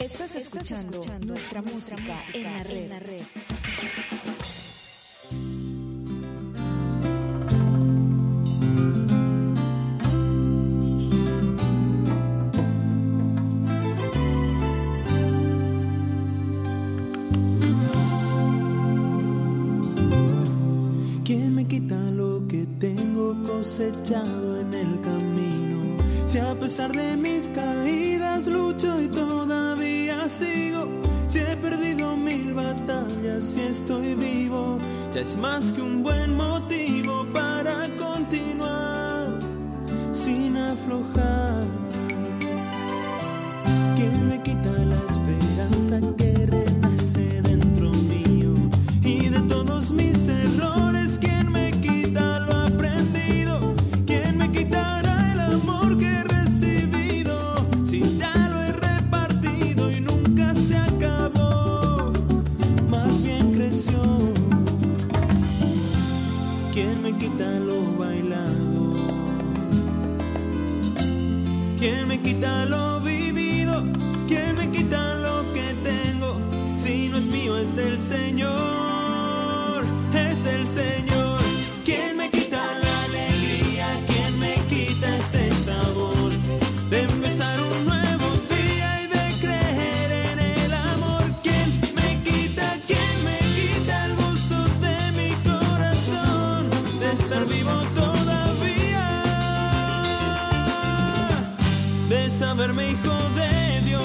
Estás escuchando nuestra música en la red. ¿Quién me quita lo que tengo cosechado en el camino? Si a pesar de mis caídas lucho y todavía sigo, si he perdido 1000 batallas, si estoy vivo, ya es más que un buen motivo para continuar sin aflojar. ¿Quién me quita la esperanza que renace dentro mío? Y de todos mis errores, ¿quién me quita lo aprendido? ¿Quién me quitará el amor que he recibido? Si ya lo he repartido y nunca se acabó, más bien creció. ¿Quién me quita lo bailado? ¿Quién me quita lo vivido? ¿Quién me quita lo que tengo? Si no es mío, es del Señor, es del Señor. ¿Quién me quita la alegría? ¿Quién me quita este sabor de empezar un nuevo día y de creer en el amor? ¿Quién me quita el gozo de mi corazón, de estar vivo todavía, de saberme hijo de Dios?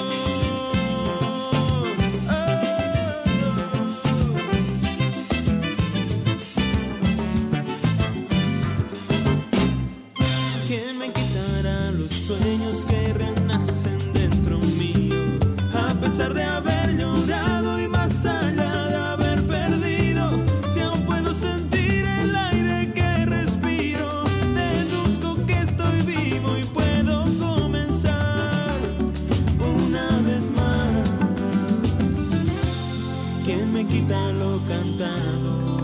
¿Quién me quitará los sueños que renacen dentro mío? A pesar de haber llorado y más allá de haber perdido, si aún puedo sentir el aire que respiro, deduzco que estoy vivo y puedo comenzar una vez más. ¿Quién me quita lo cantado?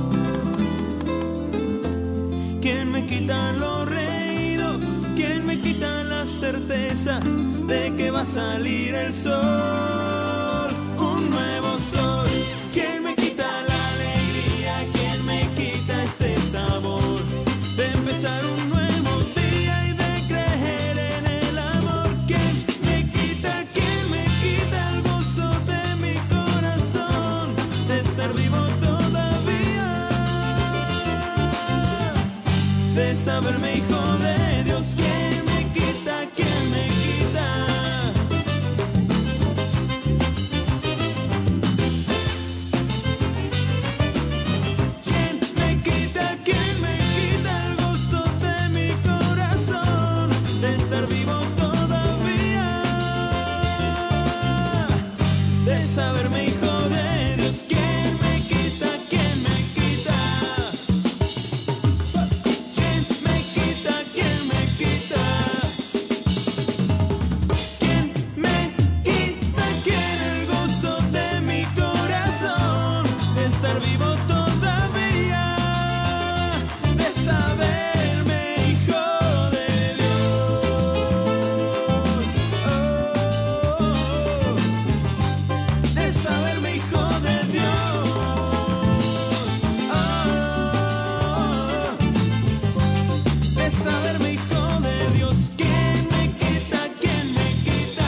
¿Quién me quita lo reído? ¿Quién me quita la certeza de que va a salir el sol, un nuevo sol? ¿Quién me quita la alegría? ¿Quién me quita este sabor de empezar un nuevo día y de creer en el amor? ¿Quién me quita el gozo de mi corazón, de estar vivo todavía, de saberme hijo de Dios? ¿Quién me quita? ¿Quién me quita? ¿Quién me quita? ¿Quién me quita el gozo de mi corazón, de estar vivo todavía, de saberme hijo de Dios? ¿Quién me quita? ¿Quién me quita? ¿Quién me quita? ¿Quién me quita? ¿Quién me quita? ¿Quién el gozo de mi corazón, de estar vivo todavía, de saberme hijo de Dios? De saberme hijo de Dios. De saberme hijo de Dios. ¿Quién me quita? ¿Quién me quita?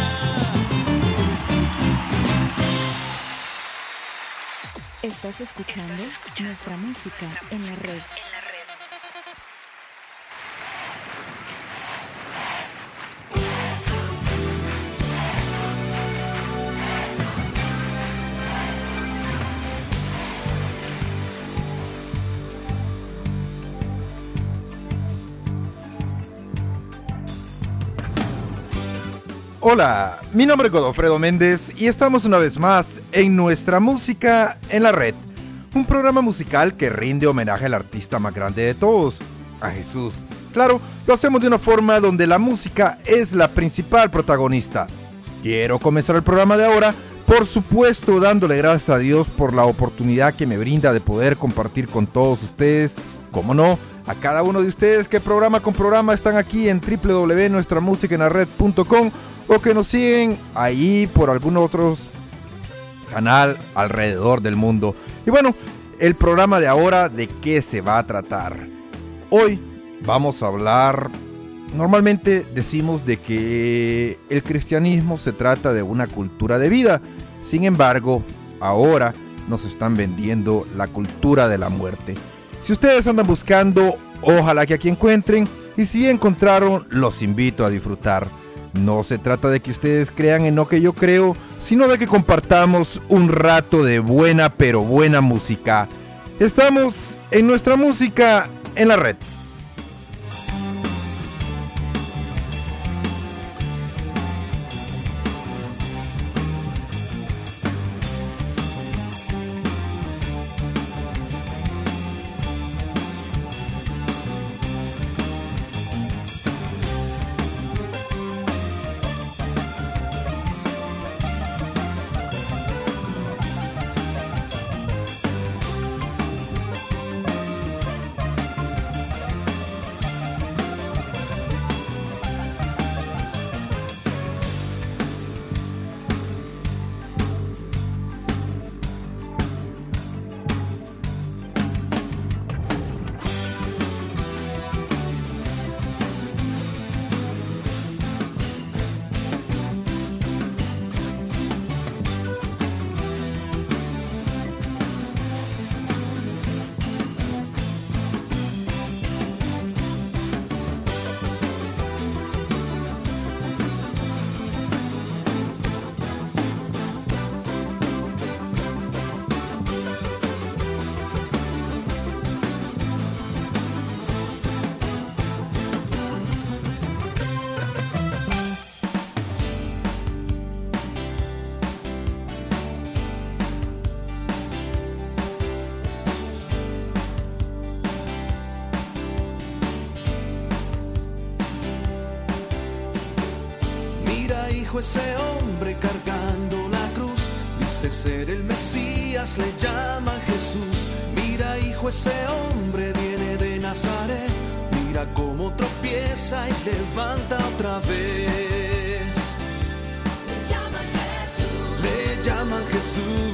Estás escuchando nuestra música en la red. Hola, mi nombre es Godofredo Méndez y estamos una vez más en nuestra música en la red, un programa musical que rinde homenaje al artista más grande de todos, a Jesús. Claro, lo hacemos de una forma donde la música es la principal protagonista. Quiero comenzar el programa de ahora, por supuesto, dándole gracias a Dios por la oportunidad que me brinda de poder compartir con todos ustedes, como no, a cada uno de ustedes que programa con programa están aquí en www.nuestramusicaenlared.com o que nos siguen ahí por algún otro canal alrededor del mundo. Y bueno, el programa de ahora, ¿de qué se va a tratar? Hoy vamos a hablar, normalmente decimos de que el cristianismo se trata de una cultura de vida. Sin embargo, ahora nos están vendiendo la cultura de la muerte. Si ustedes andan buscando, ojalá que aquí encuentren, y si encontraron, los invito a disfrutar. No se trata de que ustedes crean en lo que yo creo, sino de que compartamos un rato de buena pero buena música. Estamos en nuestra música en la red. Ese hombre cargando la cruz, dice ser el Mesías, le llaman Jesús. Mira, hijo, ese hombre viene de Nazaret. Mira cómo tropieza y levanta otra vez. Le llaman Jesús, le llaman Jesús,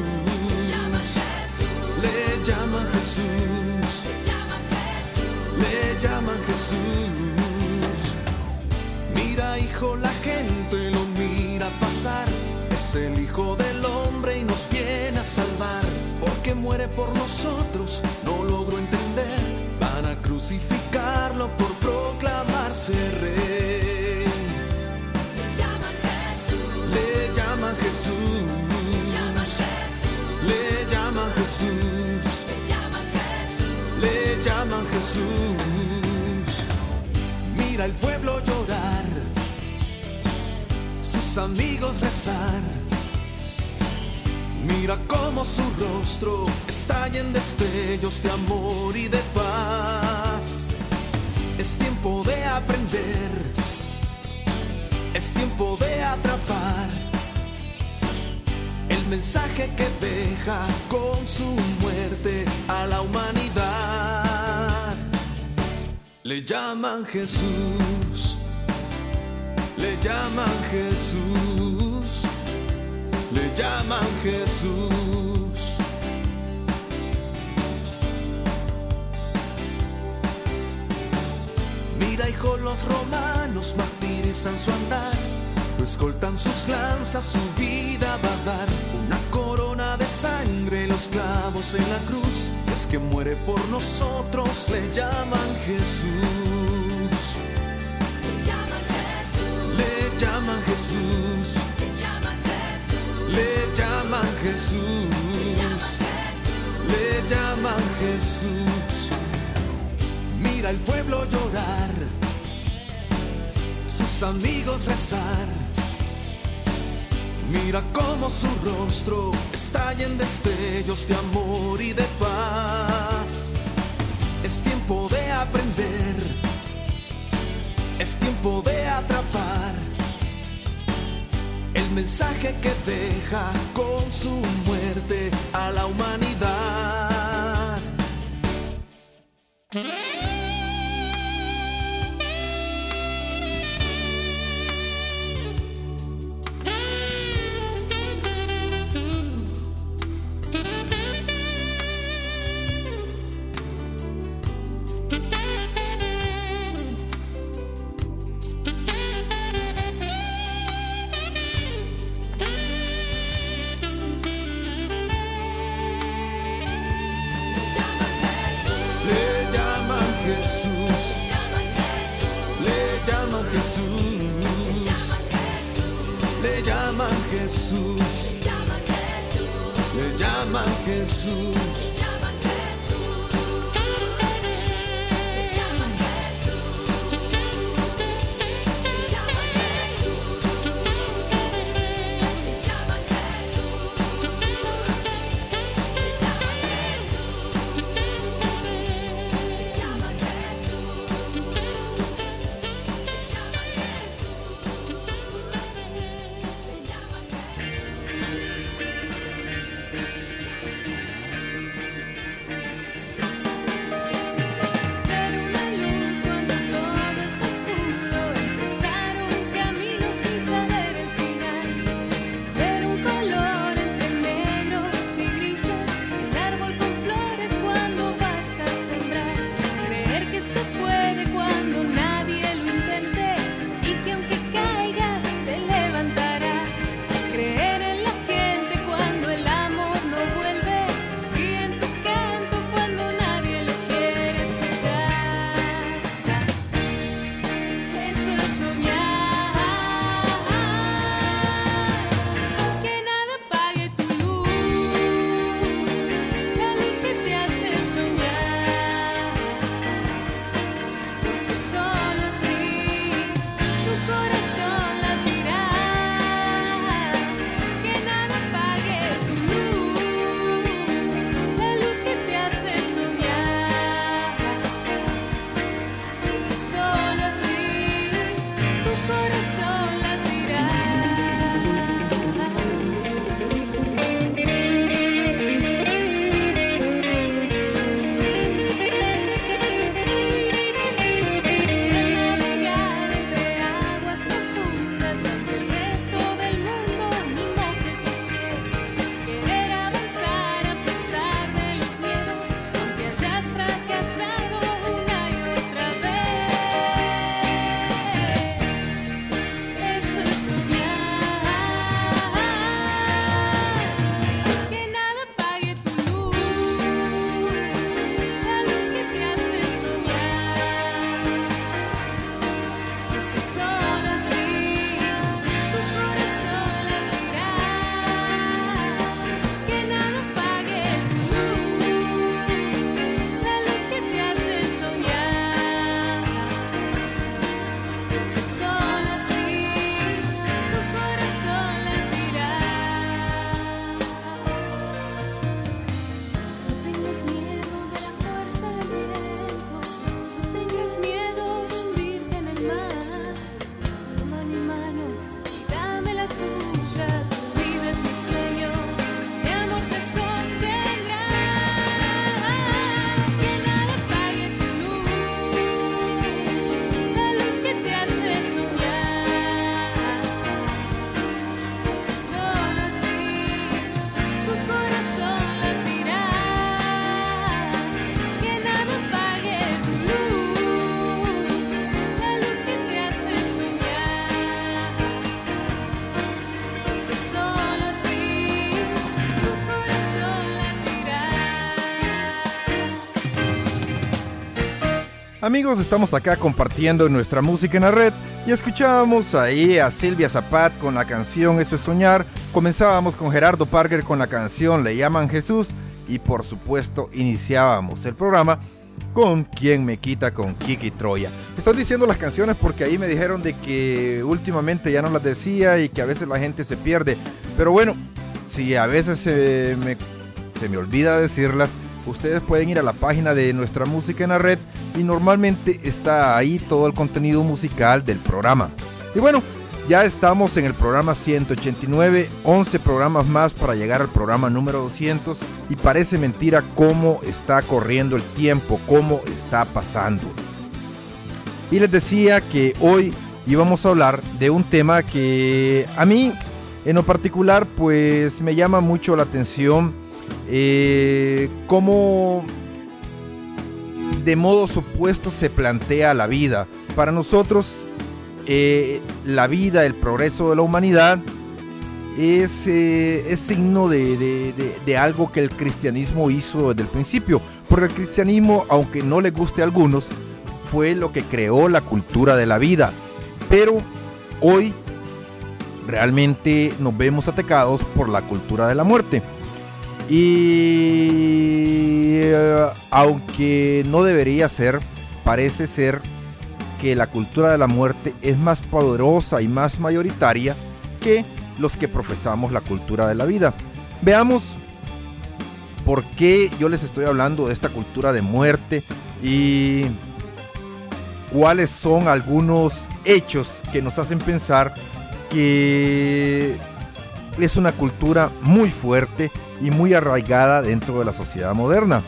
le llaman Jesús, le llaman Jesús. Mira, hijo, la gente lo mira pasar. Es el Hijo del Hombre y nos viene a salvar. Porque muere por nosotros, no logro entender. Van a crucificarlo por proclamarse rey. Le llaman Jesús, le llaman Jesús, le llaman Jesús, le llaman Jesús. Mira el pueblo llorar, sus amigos rezar. Mira cómo su rostro estalla en destellos de amor y de paz. Es tiempo de aprender, es tiempo de atrapar el mensaje que deja con su muerte a la humanidad. Le llaman Jesús, le llaman Jesús, le llaman Jesús. Mira, hijo, los romanos martirizan su andar, lo escoltan sus lanzas, su vida va a dar. Una corona de sangre, los clavos en la cruz. Es que muere por nosotros, le llaman Jesús. Le llaman Jesús, le llaman Jesús, le llaman Jesús, le llaman Jesús. Mira el pueblo llorar, sus amigos rezar. Mira cómo su rostro estalla en destellos de amor y de paz. Es tiempo de aprender, es tiempo de atrapar el mensaje que deja con su muerte a la humanidad. llaman Jesús, le llaman Jesús. Amigos, estamos acá compartiendo nuestra música en la red y escuchábamos ahí a Silvia Zapata con la canción Eso es Soñar, comenzábamos con Gerardo Parker con la canción Le llaman Jesús y por supuesto iniciábamos el programa con Quien me quita con Kiki Troya. Estoy diciendo las canciones porque ahí me dijeron de que últimamente ya no las decía y que a veces la gente se pierde, pero bueno, si a veces se me olvida decirlas, ustedes pueden ir a la página de Nuestra Música en la Red y normalmente está ahí todo el contenido musical del programa. Y bueno, ya estamos en el programa 189, 11 programas más para llegar al programa número 200 y parece mentira cómo está corriendo el tiempo, cómo está pasando. Y les decía que hoy íbamos a hablar de un tema que a mí en lo particular pues me llama mucho la atención. Cómo de modos opuestos se plantea la vida. Para nosotros la vida, el progreso de la humanidad es signo de algo que el cristianismo hizo desde el principio, porque el cristianismo, aunque no le guste a algunos, fue lo que creó la cultura de la vida. Pero hoy realmente nos vemos atacados por la cultura de la muerte. Y aunque no debería ser, parece ser que la cultura de la muerte es más poderosa y más mayoritaria que los que profesamos la cultura de la vida. Veamos por qué yo les estoy hablando de esta cultura de muerte y cuáles son algunos hechos que nos hacen pensar que es una cultura muy fuerte y muy arraigada dentro de la sociedad moderna.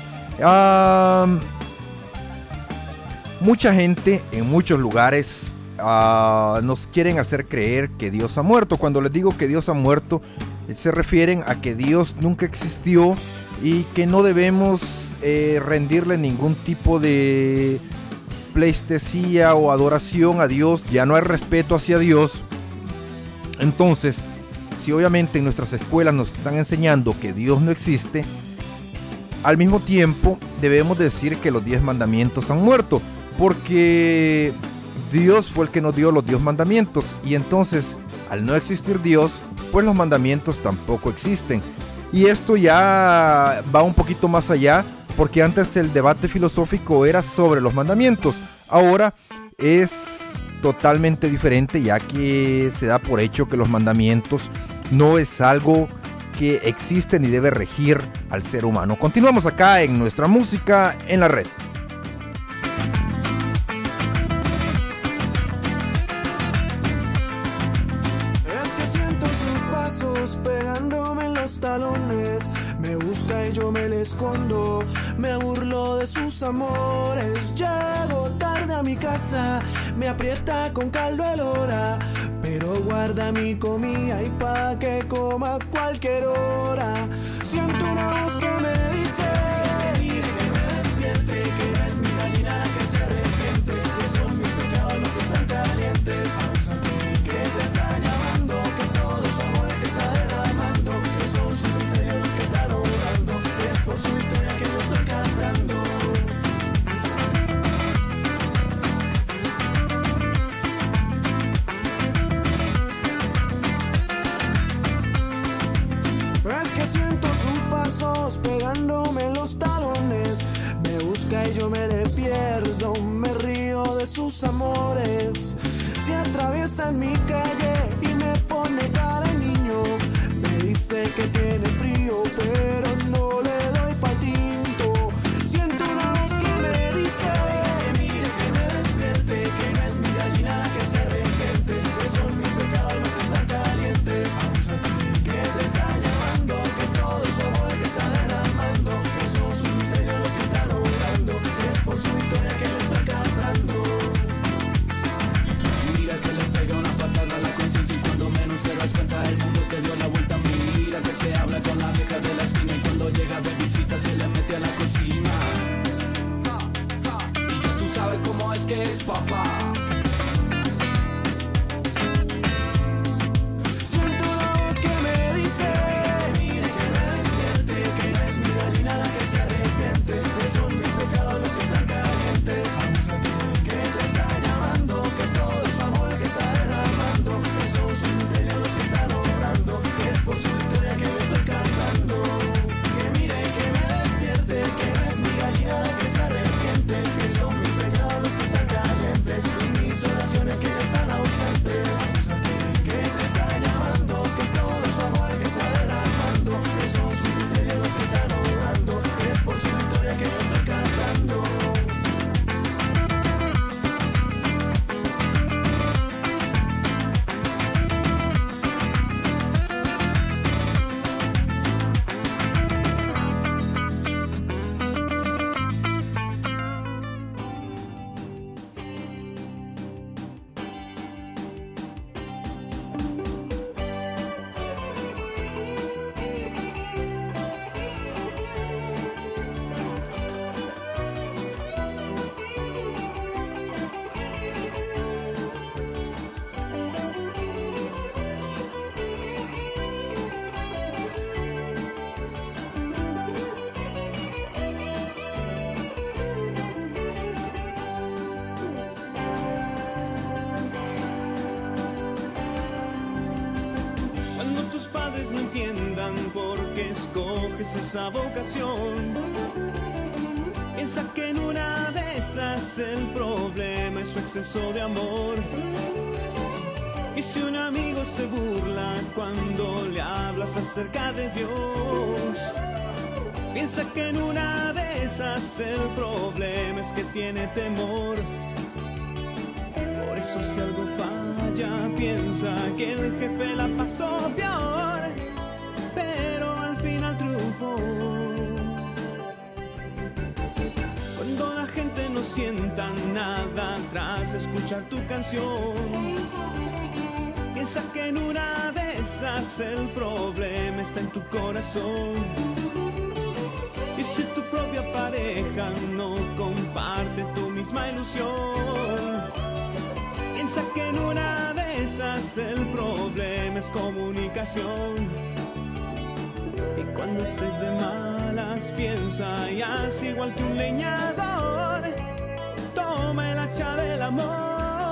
Mucha gente en muchos lugares nos quieren hacer creer que Dios ha muerto. Cuando les digo que Dios ha muerto, se refieren a que Dios nunca existió y que no debemos rendirle ningún tipo de pleitesía o adoración a Dios. Ya no hay respeto hacia Dios. Entonces, si obviamente en nuestras escuelas nos están enseñando que Dios no existe, al mismo tiempo debemos decir que los 10 mandamientos han muerto, porque Dios fue el que nos dio los 10 mandamientos, y entonces al no existir Dios, pues los mandamientos tampoco existen. Y esto ya va un poquito más allá, porque antes el debate filosófico era sobre los mandamientos, ahora es totalmente diferente, ya que se da por hecho que los mandamientos no es algo que existe ni debe regir al ser humano. Continuamos acá en nuestra música en la red. Es que siento sus pasos pegándome en los talones. Me busca y yo me le escondo. Me burlo de sus amores. Llego tarde a mi casa. Me aprieta con caldo el hora. Pero guarda mi comida y pa' que coma a cualquier hora. Siento una voz que me dice: mire, que me despierte, que no es mi gallina que se arrepiente, que son mis pecados los que están calientes. Que te está llamando, que es todo su amor que está derramando, que son sus misterios los que están orando, que es por su victoria que yo estoy cantando. Es que siento sus pasos pegándome en los talones. Me busca y yo me le pierdo. Me río de sus amores. Se atraviesa en mi calle y me pone cara de niño. Me dice que tiene frío, pero no le doy pa'l tinto. Siento una voz que me dice: que mire, que me despierte, que no es mi gallina que se arrepiente, que son mis pecados los que están calientes. Que te está llamando, que es todo su amor que está derramando, que son sus misterios los que están orando, que es por su victoria que yo estoy cantando. Mira que le pega una patada a la conciencia y cuando menos te das cuenta escoges esa vocación. Piensa que en una de esas el problema es su exceso de amor. Y si un amigo se burla cuando le hablas acerca de Dios, piensa que en una de esas el problema es que tiene temor. Por eso si algo falla, piensa que el jefe la pasó peor, pero al final triunfó. Cuando la gente no sienta nada tras escuchar tu canción, piensa que en una de esas el problema está en tu corazón. Y si tu propia pareja no comparte tu misma ilusión, piensa que en una de esas el problema es comunicación. Y cuando estés de malas, piensa y haz igual que un leñador, toma el hacha del amor.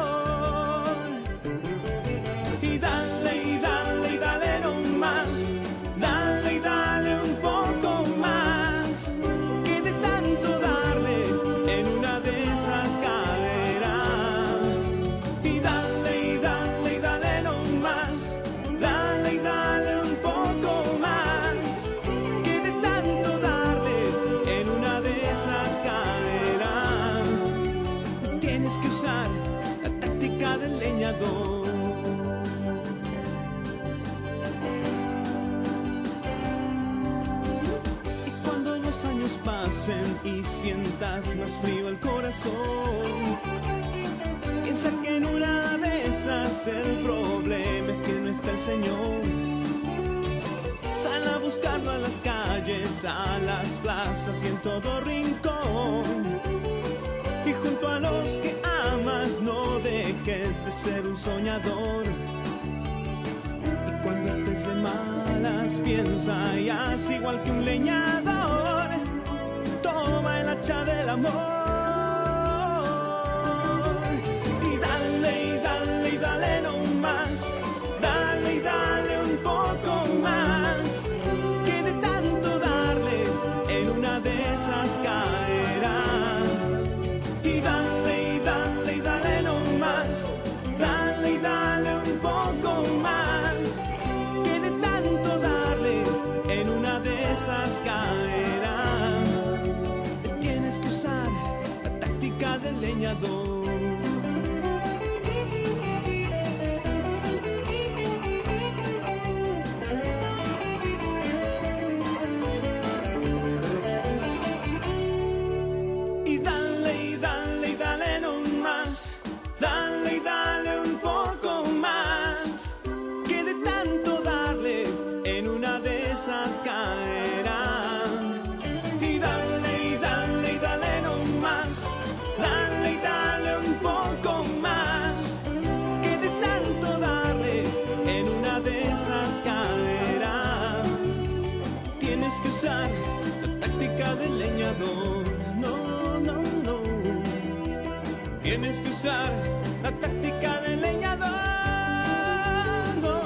Y dale no más, dale y dale un poco más, que de tanto darle en una de esas caerá. Y dale no más, dale y dale un poco más, que de tanto darle en una de esas caerá. Tienes que usar la táctica del leñador. Pasen y sientas más frío el corazón, piensa que en una de esas el problema es que no está el Señor. Sal a buscarlo a las calles, a las plazas y en todo rincón, y junto a los que amas no dejes de ser un soñador. Y cuando estés de malas, piensa y haz igual que un leñador, toma el hacha del amor. Y dale no más, dale y dale un poco más, que de tanto darle en una de esas caerá. Y dale no más, dale y dale un poco más, que de tanto darle en una de esas caerá. Del leñador. Y dale no más, dale y dale un poco más, que de tanto darle en una de esas caerá. Y dale no más, dale y dale un poco más, que de tanto darle en una de esas caerá. Tienes que usar la táctica del leñador. No. Tienes que usar la táctica del leñador. No.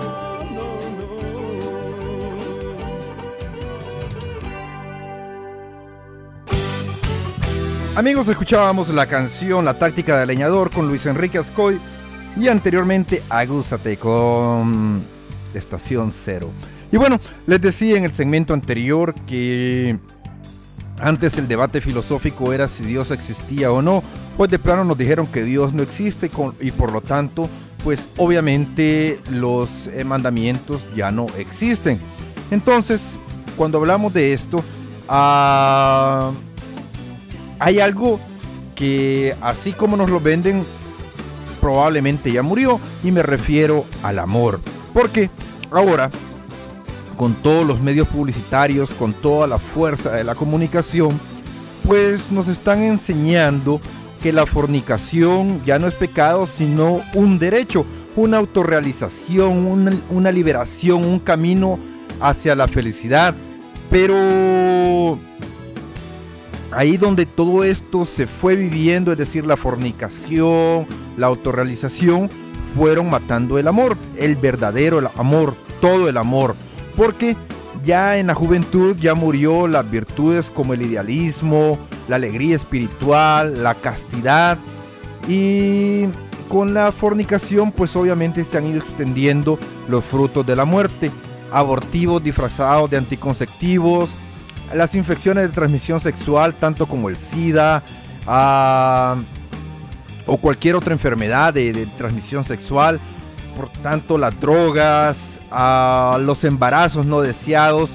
Amigos, escuchábamos la canción La táctica del leñador con Luis Enrique Ascoy y anteriormente Agúzate con Estación Cero. Y bueno, les decía en el segmento anterior que antes el debate filosófico era si Dios existía o no, pues de plano nos dijeron que Dios no existe y por lo tanto, pues obviamente los mandamientos ya no existen. Entonces, cuando hablamos de esto, hay algo que así como nos lo venden, probablemente ya murió, y me refiero al amor. Porque ahora, con todos los medios publicitarios, con toda la fuerza de la comunicación, pues nos están enseñando que la fornicación ya no es pecado, sino un derecho, una autorrealización, una liberación, un camino hacia la felicidad. Pero ahí donde todo esto se fue viviendo, es decir, la fornicación, la autorrealización, fueron matando el amor, el verdadero amor, todo el amor. Porque ya en la juventud ya murió las virtudes como el idealismo, la alegría espiritual, la castidad, y con la fornicación pues obviamente se han ido extendiendo los frutos de la muerte, abortivos disfrazados de anticonceptivos, las infecciones de transmisión sexual tanto como el SIDA o cualquier otra enfermedad de transmisión sexual, por tanto las drogas, los embarazos no deseados,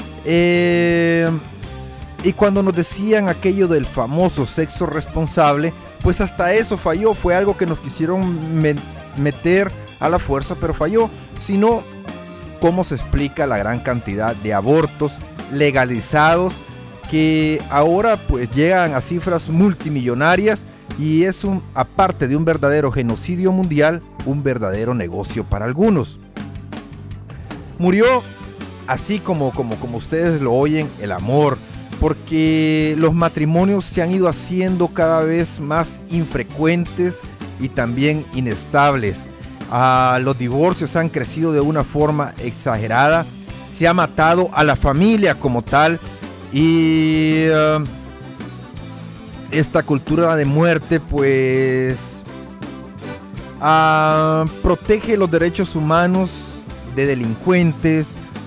y cuando nos decían aquello del famoso sexo responsable, pues hasta eso falló, fue algo que nos quisieron meter a la fuerza, pero falló. Si no, ¿cómo se explica la gran cantidad de abortos legalizados que ahora pues llegan a cifras multimillonarias y es aparte de un verdadero genocidio mundial, un verdadero negocio para algunos? Murió, así como ustedes lo oyen, el amor, porque los matrimonios se han ido haciendo cada vez más infrecuentes y también inestables. Los divorcios han crecido de una forma exagerada, se ha matado a la familia como tal, y esta cultura de muerte pues protege los derechos humanos de delincuentes,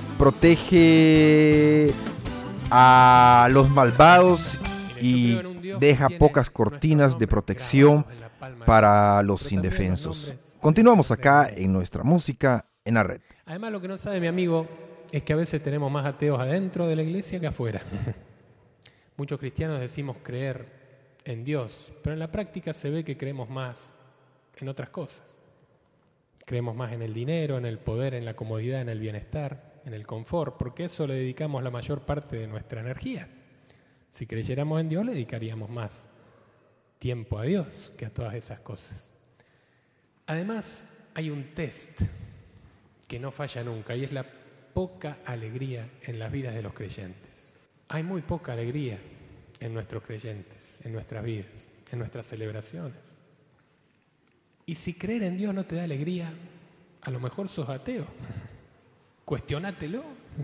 protege a los malvados y deja pocas cortinas de protección para los indefensos. Continuamos acá en nuestra música en la red. Además, lo que no sabe mi amigo es que a veces tenemos más ateos adentro de la iglesia que afuera. Muchos cristianos decimos creer en Dios, pero en la práctica se ve que creemos más en otras cosas. Creemos más en el dinero, en el poder, en la comodidad, en el bienestar, en el confort, porque eso le dedicamos la mayor parte de nuestra energía. Si creyéramos en Dios, le dedicaríamos más tiempo a Dios que a todas esas cosas. Además, hay un test que no falla nunca y es la poca alegría en las vidas de los creyentes. Hay muy poca alegría en nuestros creyentes, en nuestras vidas, en nuestras celebraciones. Y si creer en Dios no te da alegría, a lo mejor sos ateo. Cuestionátelo,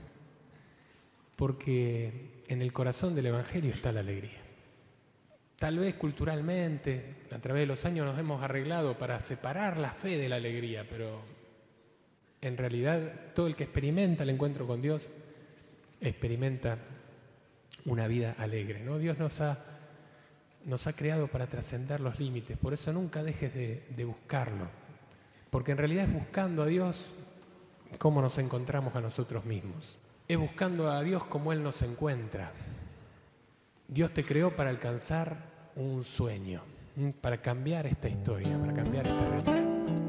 porque en el corazón del Evangelio está la alegría. Tal vez culturalmente, a través de los años nos hemos arreglado para separar la fe de la alegría, pero en realidad todo el que experimenta el encuentro con Dios experimenta una vida alegre, ¿no? Dios nos ha creado para trascender los límites, por eso nunca dejes de buscarlo, porque en realidad es buscando a Dios cómo nos encontramos a nosotros mismos. Es buscando a Dios como Él nos encuentra. Dios te creó para alcanzar un sueño, para cambiar esta historia, para cambiar esta realidad.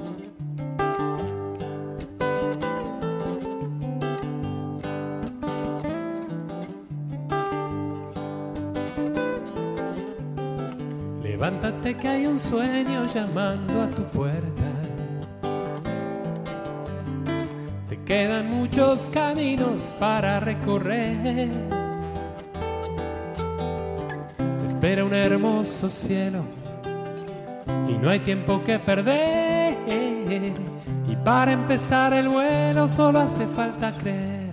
Levántate que hay un sueño llamando a tu puerta. Te quedan muchos caminos para recorrer. Te espera un hermoso cielo y no hay tiempo que perder. Y para empezar el vuelo solo hace falta creer.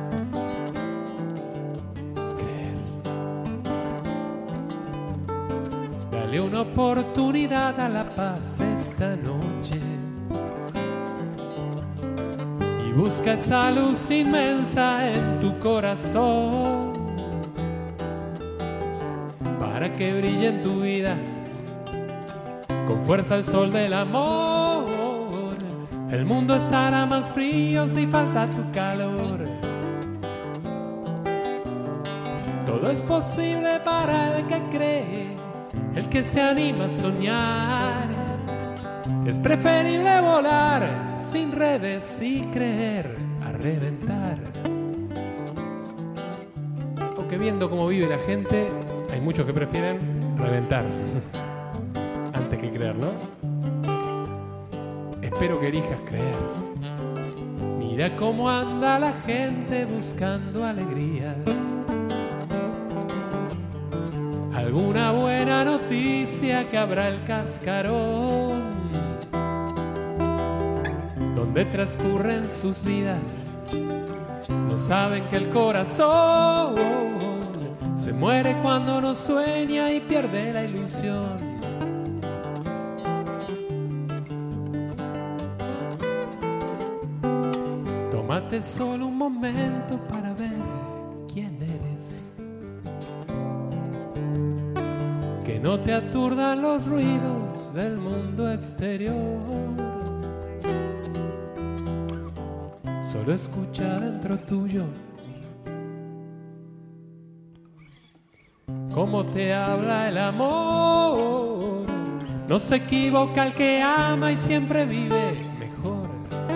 Dale una oportunidad a la paz esta noche y busca esa luz inmensa en tu corazón para que brille en tu vida con fuerza el sol del amor. El mundo estará más frío si falta tu calor. Todo es posible para el que cree, el que se anima a soñar. Es preferible volar sin redes y creer a reventar. Aunque viendo cómo vive la gente, hay muchos que prefieren reventar antes que creer, ¿no? Espero que elijas creer. Mira cómo anda la gente buscando alegrías. Alguna buena noticia que habrá el cascarón donde transcurren sus vidas No saben que el corazón se muere cuando no sueña y pierde la ilusión. Tómate solo un momento para ver quién eres. Que no te aturdan los ruidos del mundo exterior. Solo escucha dentro tuyo cómo te habla el amor. No se equivoca el que ama y siempre vive mejor.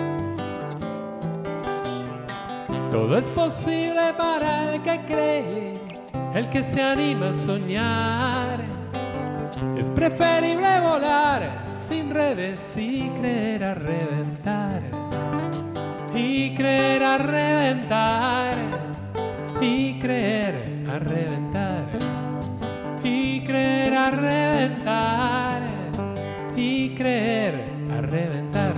Todo es posible para el que cree, el que se anima a soñar. Es preferible volar sin redes y creer a reventar. Y creer a reventar. Y creer a reventar. Y creer a reventar. Y creer a reventar.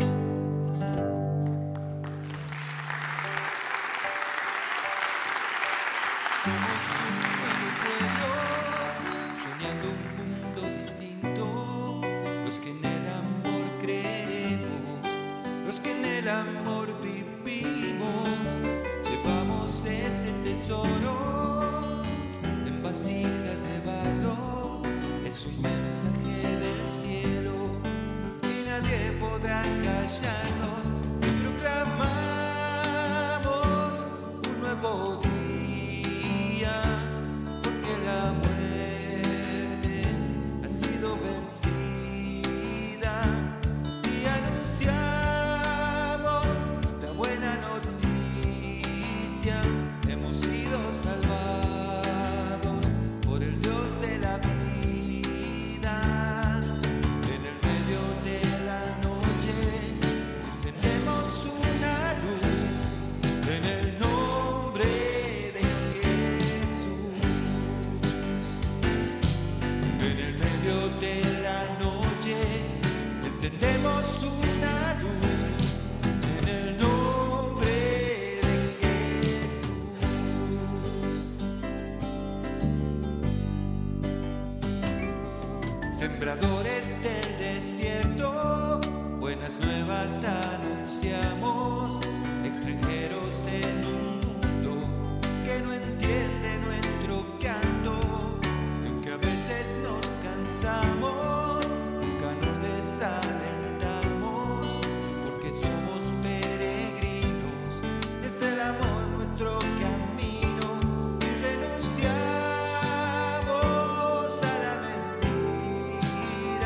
Sembradores del desierto, buenas nuevas anunciamos, extranjeros en un mundo que no entiende nuestro canto. Y aunque a veces nos cansamos, nunca nos desalentamos, porque somos peregrinos, es el amor nuestro camino, y renunciamos a la mentira.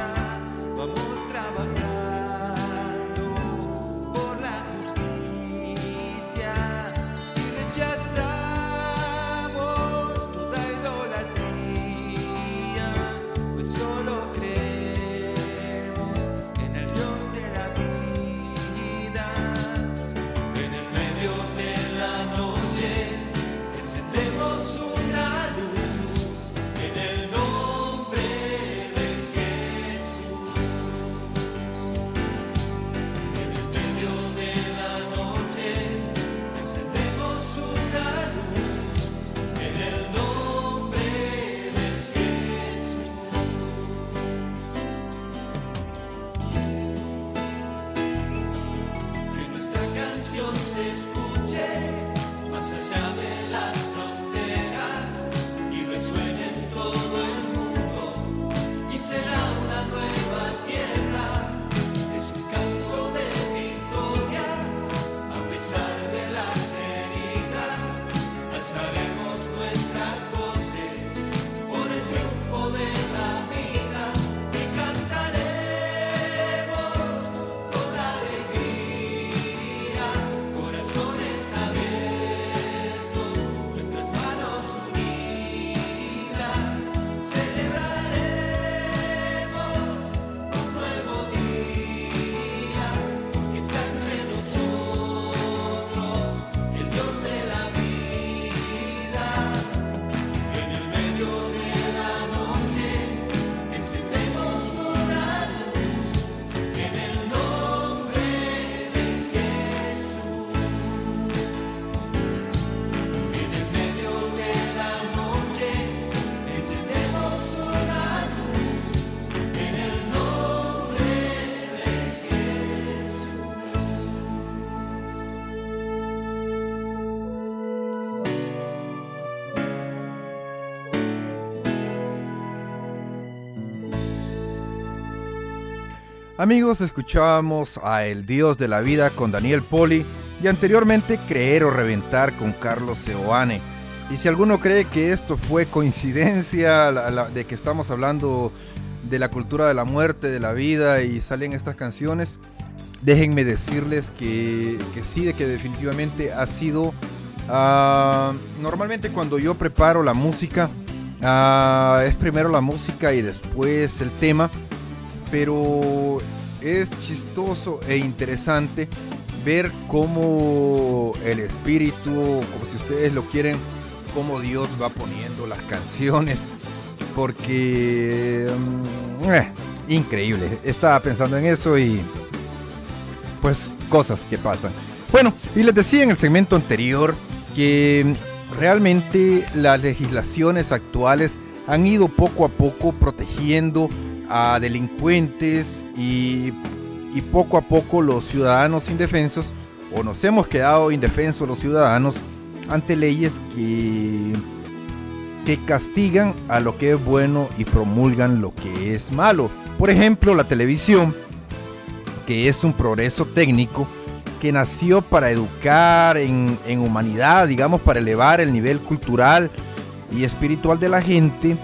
Amigos, escuchábamos a El Dios de la Vida con Daniel Poli y anteriormente Creer o Reventar con Carlos Seoane. Y si alguno cree que esto fue coincidencia de que estamos hablando de la cultura de la muerte, de la vida y salen estas canciones, déjenme decirles que sí, de que definitivamente ha sido... normalmente cuando yo preparo la música, es primero la música y después el tema, pero es chistoso e interesante ver cómo el espíritu, como si ustedes lo quieren, cómo Dios va poniendo las canciones, porque increíble. Estaba pensando en eso y pues cosas que pasan. Bueno, y les decía en el segmento anterior que realmente las legislaciones actuales han ido poco a poco protegiendo a delincuentes y poco a poco los ciudadanos indefensos, o nos hemos quedado indefensos los ciudadanos ante leyes que castigan a lo que es bueno y promulgan lo que es malo. Por ejemplo, la televisión, que es un progreso técnico que nació para educar en humanidad, digamos, para elevar el nivel cultural y espiritual de la gente.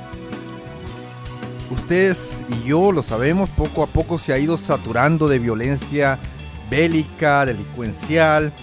Ustedes y yo lo sabemos, poco a poco se ha ido saturando de violencia bélica, delincuencial,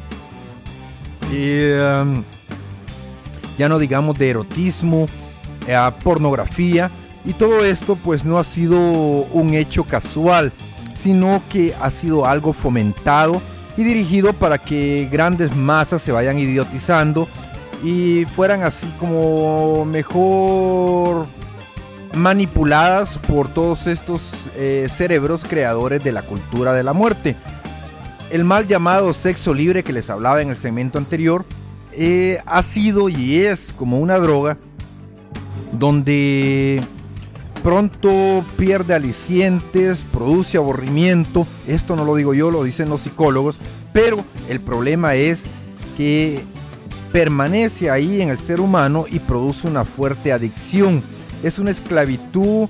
ya no digamos de erotismo, pornografía, y todo esto pues no ha sido un hecho casual, sino que ha sido algo fomentado y dirigido para que grandes masas se vayan idiotizando y fueran así como mejor manipuladas por todos estos cerebros creadores de la cultura de la muerte. El mal llamado sexo libre que les hablaba en el segmento anterior ha sido y es como una droga donde pronto pierde alicientes, produce aburrimiento. Esto no lo digo yo, lo dicen los psicólogos, pero el problema es que permanece ahí en el ser humano y produce una fuerte adicción. Es una esclavitud,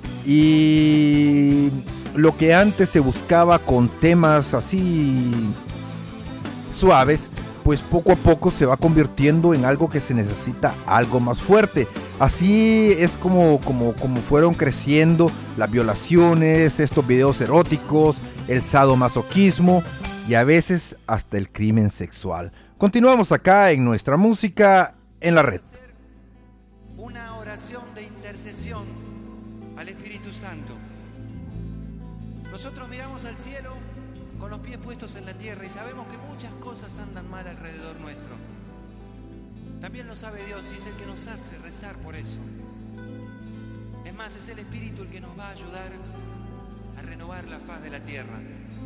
y lo que antes se buscaba con temas así suaves, pues poco a poco se va convirtiendo en algo que se necesita algo más fuerte. Así es como fueron creciendo las violaciones, estos videos eróticos, el sadomasoquismo y a veces hasta el crimen sexual. Continuamos acá en nuestra música en la red. Una oración de intercesión al Espíritu Santo. Nosotros miramos al cielo con los pies puestos en la tierra y sabemos que muchas cosas andan mal alrededor nuestro. También lo sabe Dios y es el que nos hace rezar por eso. Es más, es el Espíritu el que nos va a ayudar a renovar la faz de la tierra.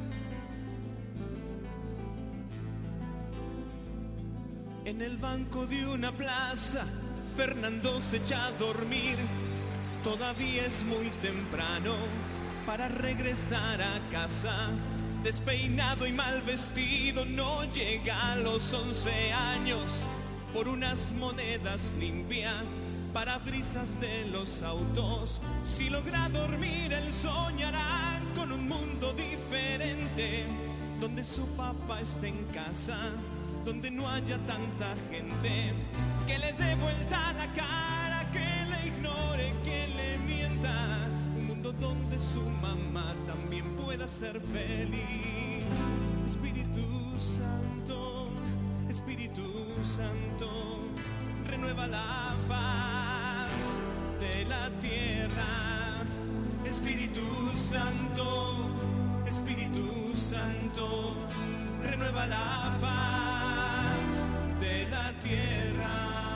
En el banco de una plaza, Fernando se echa a dormir. Todavía es muy temprano para regresar a casa. Despeinado y mal vestido, no llega a los 11 años. Por unas monedas limpia parabrisas de los autos. Si logra dormir, él soñará con un mundo diferente, donde su papá esté en casa, donde no haya tanta gente que le dé vuelta a la cara, que le ignore, que le mienta. Un mundo donde su mamá también pueda ser feliz. Espíritu Santo, Espíritu Santo, renueva la faz de la tierra. Espíritu Santo, Espíritu Santo, renueva la faz de la tierra.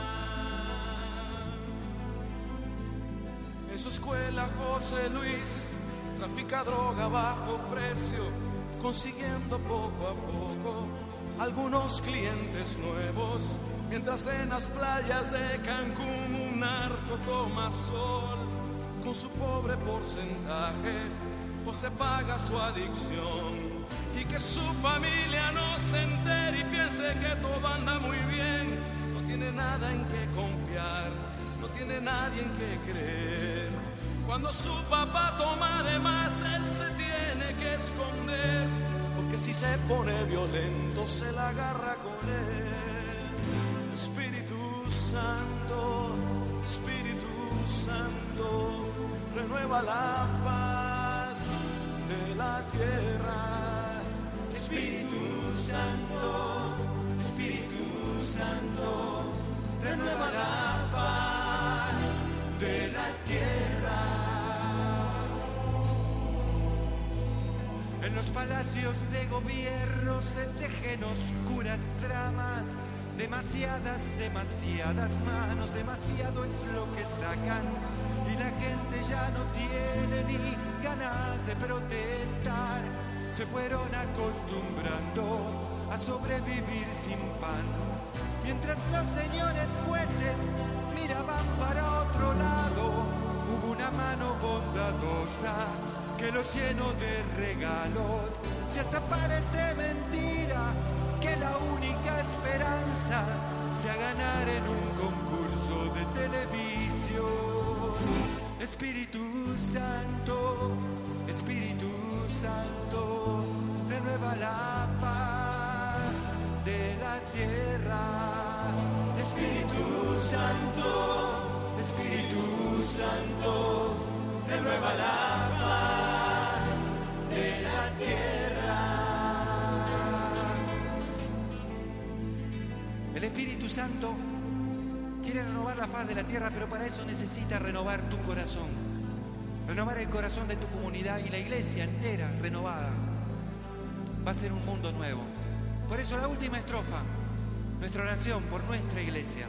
En su escuela José Luis trafica droga a bajo precio, consiguiendo poco a poco algunos clientes nuevos, mientras en las playas de Cancún un narco toma sol. Con su pobre porcentaje José paga su adicción, y que su familia no se entere y piense que todo anda muy bien. No tiene nada en que confiar, no tiene nadie en que creer. Cuando su papá toma de más, él se tiene que esconder, porque si se pone violento se la agarra con él. Espíritu Santo, Espíritu Santo, renueva la paz de la tierra. Espíritu Santo, Espíritu Santo, renueva la paz de la tierra. En los palacios de gobierno se tejen oscuras tramas, demasiadas manos, demasiado es lo que sacan, y la gente ya no tiene ni ganas de protestar. Se fueron acostumbrando a sobrevivir sin pan, mientras los señores jueces miraban para otro lado. Hubo una mano bondadosa que los llenó de regalos. Si hasta parece mentira que la única esperanza sea ganar en un concurso de televisión. Espíritu Santo, Espíritu Santo, renueva la paz de la tierra. Espíritu Santo, Espíritu Santo, renueva la paz de la tierra. El Espíritu Santo quiere renovar la paz de la tierra, pero para eso necesita renovar tu corazón, renovar el corazón de tu comunidad, y la iglesia entera renovada va a ser un mundo nuevo. Por eso la última estrofa, nuestra oración por nuestra iglesia.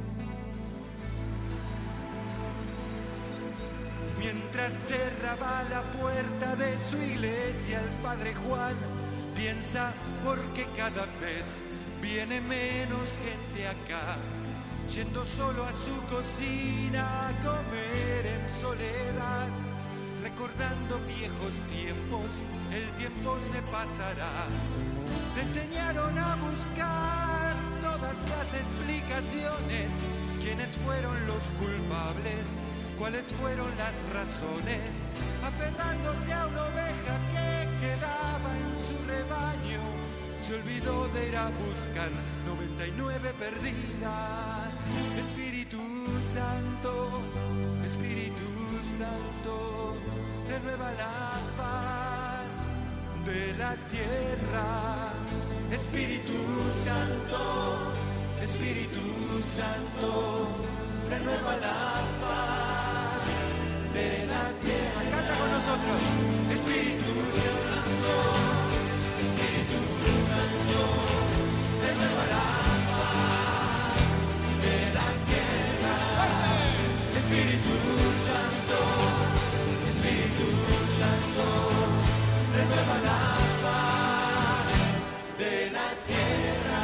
Mientras cerraba la puerta de su iglesia, el padre Juan piensa: ¿por qué cada vez viene menos gente acá? Yendo solo a su cocina a comer en soledad, recordando viejos tiempos, el tiempo se pasará. Le enseñaron a buscar todas las explicaciones, quiénes fueron los culpables, cuáles fueron las razones, aferrándose a una oveja que quedaba en su rebaño. Se olvidó de ir a buscar 99 perdidas. Espíritu Santo, Espíritu Santo, renueva la paz de la tierra. Espíritu Santo, Espíritu Santo, renueva la paz de la tierra. Canta con nosotros. Espíritu Santo, Espíritu Santo, renueva la paz de la tierra. Espíritu Santo, Espíritu Santo, renueva la paz de la tierra.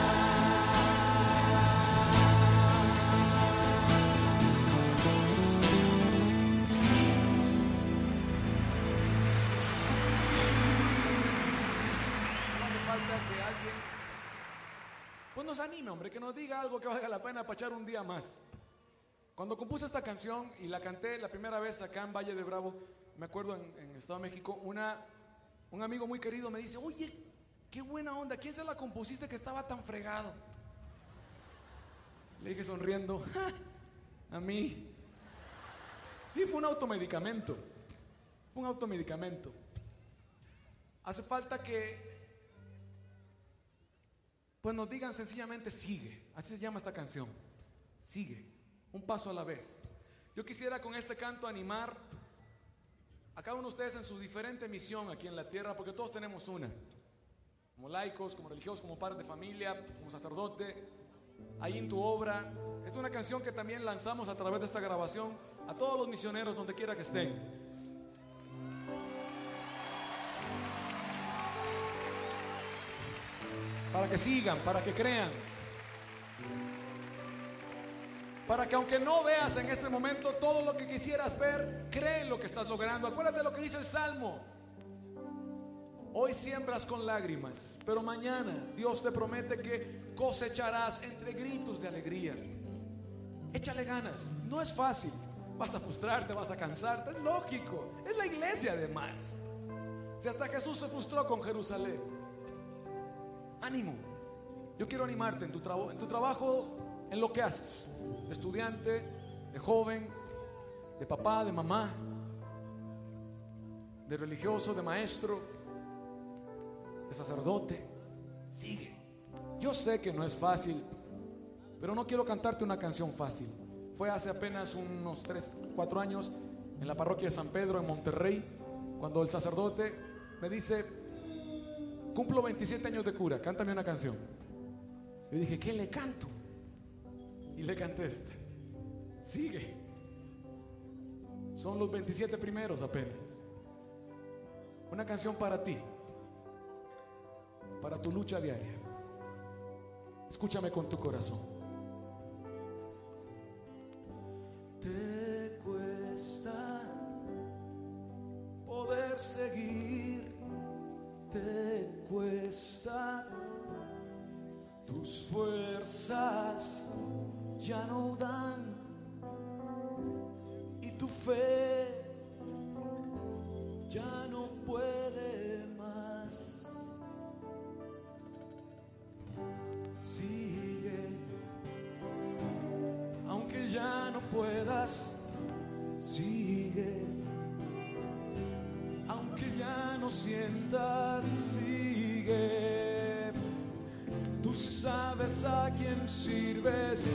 Que alguien pues nos anime, hombre, que nos diga algo que valga la pena para echar un día más. Cuando compuse esta canción y la canté la primera vez acá en Valle de Bravo, me acuerdo en Estado de México, un amigo muy querido me dice: oye, qué buena onda, ¿quién se la compusiste que estaba tan fregado? Le dije sonriendo: a mí. Sí, fue un automedicamento. Fue un automedicamento. Hace falta que pues nos digan sencillamente: sigue. Así se llama esta canción. Sigue, un paso a la vez. Yo quisiera con este canto animar a cada uno de ustedes en su diferente misión aquí en la tierra, porque todos tenemos una, como laicos, como religiosos, como padres de familia, como sacerdote, ahí en tu obra. Es una canción que también lanzamos a través de esta grabación a todos los misioneros donde quiera que estén. Para que sigan, para que crean, para que aunque no veas en este momento todo lo que quisieras ver, cree en lo que estás logrando. Acuérdate lo que dice el Salmo: hoy siembras con lágrimas, pero mañana Dios te promete que cosecharás entre gritos de alegría. Échale ganas, no es fácil, vas a frustrarte, vas a cansarte, es lógico, es la iglesia además. Si hasta Jesús se frustró con Jerusalén. Ánimo. Yo quiero animarte en tu trabajo, en lo que haces. De estudiante, de joven, de papá, de mamá, de religioso, de maestro, de sacerdote. Sigue. Yo sé que no es fácil, pero no quiero cantarte una canción fácil. Fue hace apenas unos 3, 4 años en la parroquia de San Pedro en Monterrey, cuando el sacerdote me dice: cumplo 27 años de cura, cántame una canción. Yo dije: ¿qué le canto? Y le canté esta. Sigue. Son los 27 primeros apenas. Una canción para ti, para tu lucha diaria. Escúchame con tu corazón. Te cuesta poder seguir, te cuesta, tus fuerzas ya no dan y tu fe ya no puede más. Sigue, aunque ya no puedas. Sigue, aunque ya no sientas. Sigue, tú sabes a quién sirves.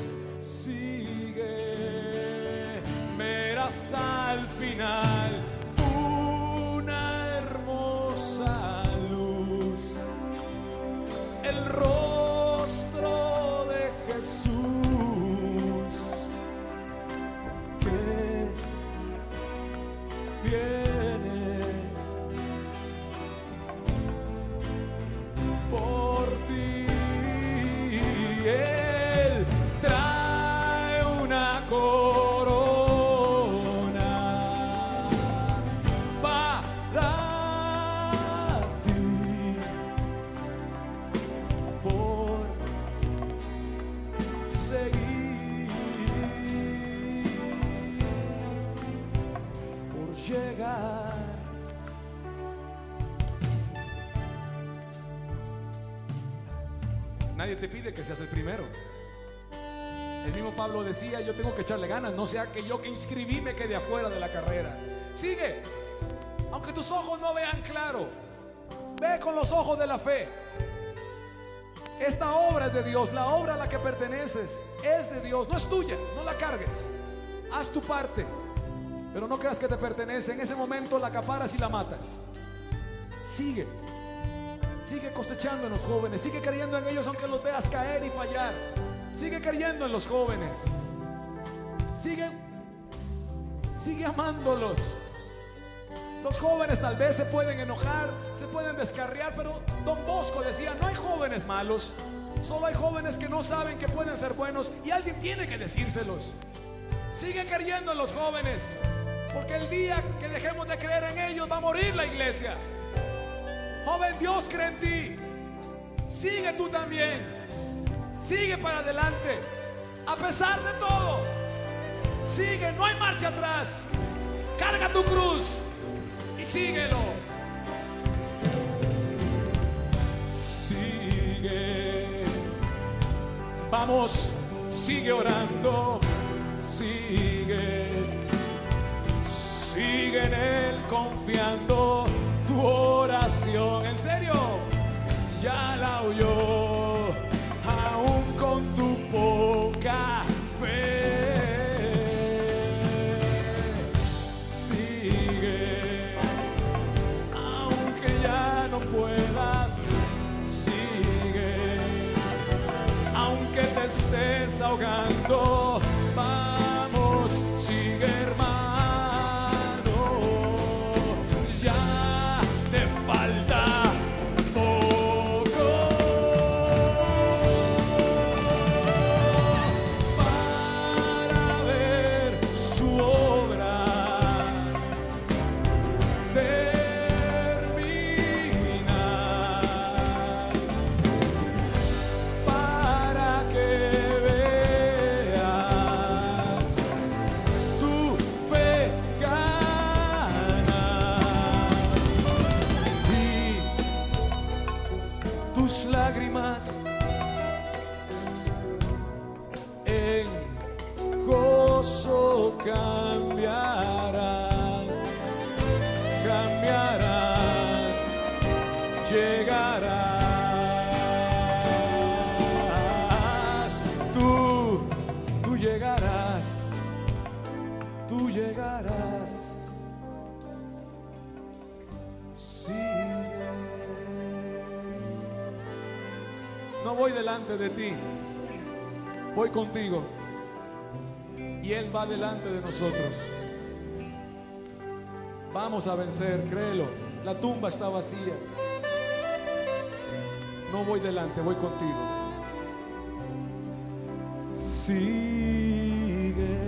Sigue, verás al final una hermosa luz, el rostro de Jesús que viene por ti. Él trae una corona para ti, por seguir, por llegar. Nadie te pide que seas el primero. El mismo Pablo decía: yo tengo que echarle ganas, no sea que yo que inscribí me quede afuera de la carrera. Sigue, aunque tus ojos no vean claro, ve con los ojos de la fe. Esta obra es de Dios, la obra a la que perteneces es de Dios, no es tuya, no la cargues. Haz tu parte, pero no creas que te pertenece. En ese momento la acaparas y la matas. Sigue. Sigue cosechando en los jóvenes, sigue creyendo en ellos aunque los veas caer y fallar. Sigue creyendo en los jóvenes. Sigue amándolos. Los jóvenes tal vez se pueden enojar, se pueden descarriar, pero Don Bosco decía: no hay jóvenes malos, solo hay jóvenes que no saben que pueden ser buenos y alguien tiene que decírselos. Sigue creyendo en los jóvenes, porque el día que dejemos de creer en ellos va a morir la iglesia. Joven, Dios cree en ti. Sigue tú también. Sigue para adelante, a pesar de todo. Sigue, no hay marcha atrás. Carga tu cruz y síguelo. Sigue. Vamos, sigue orando. Sigue. Sigue en Él confiando. Tu oración, en serio, ya la oyó, aún con tu poca fe. Sigue, aunque ya no puedas. Sigue, aunque te estés ahogando. Vamos, sigue, hermano. Para que veas cambiarán, cambiarán, llegarás, tú llegarás, tú llegarás. Sigue. No voy delante de ti, voy contigo. Y Él va delante de nosotros. Vamos a vencer, créelo. La tumba está vacía. No voy delante, voy contigo. Sigue.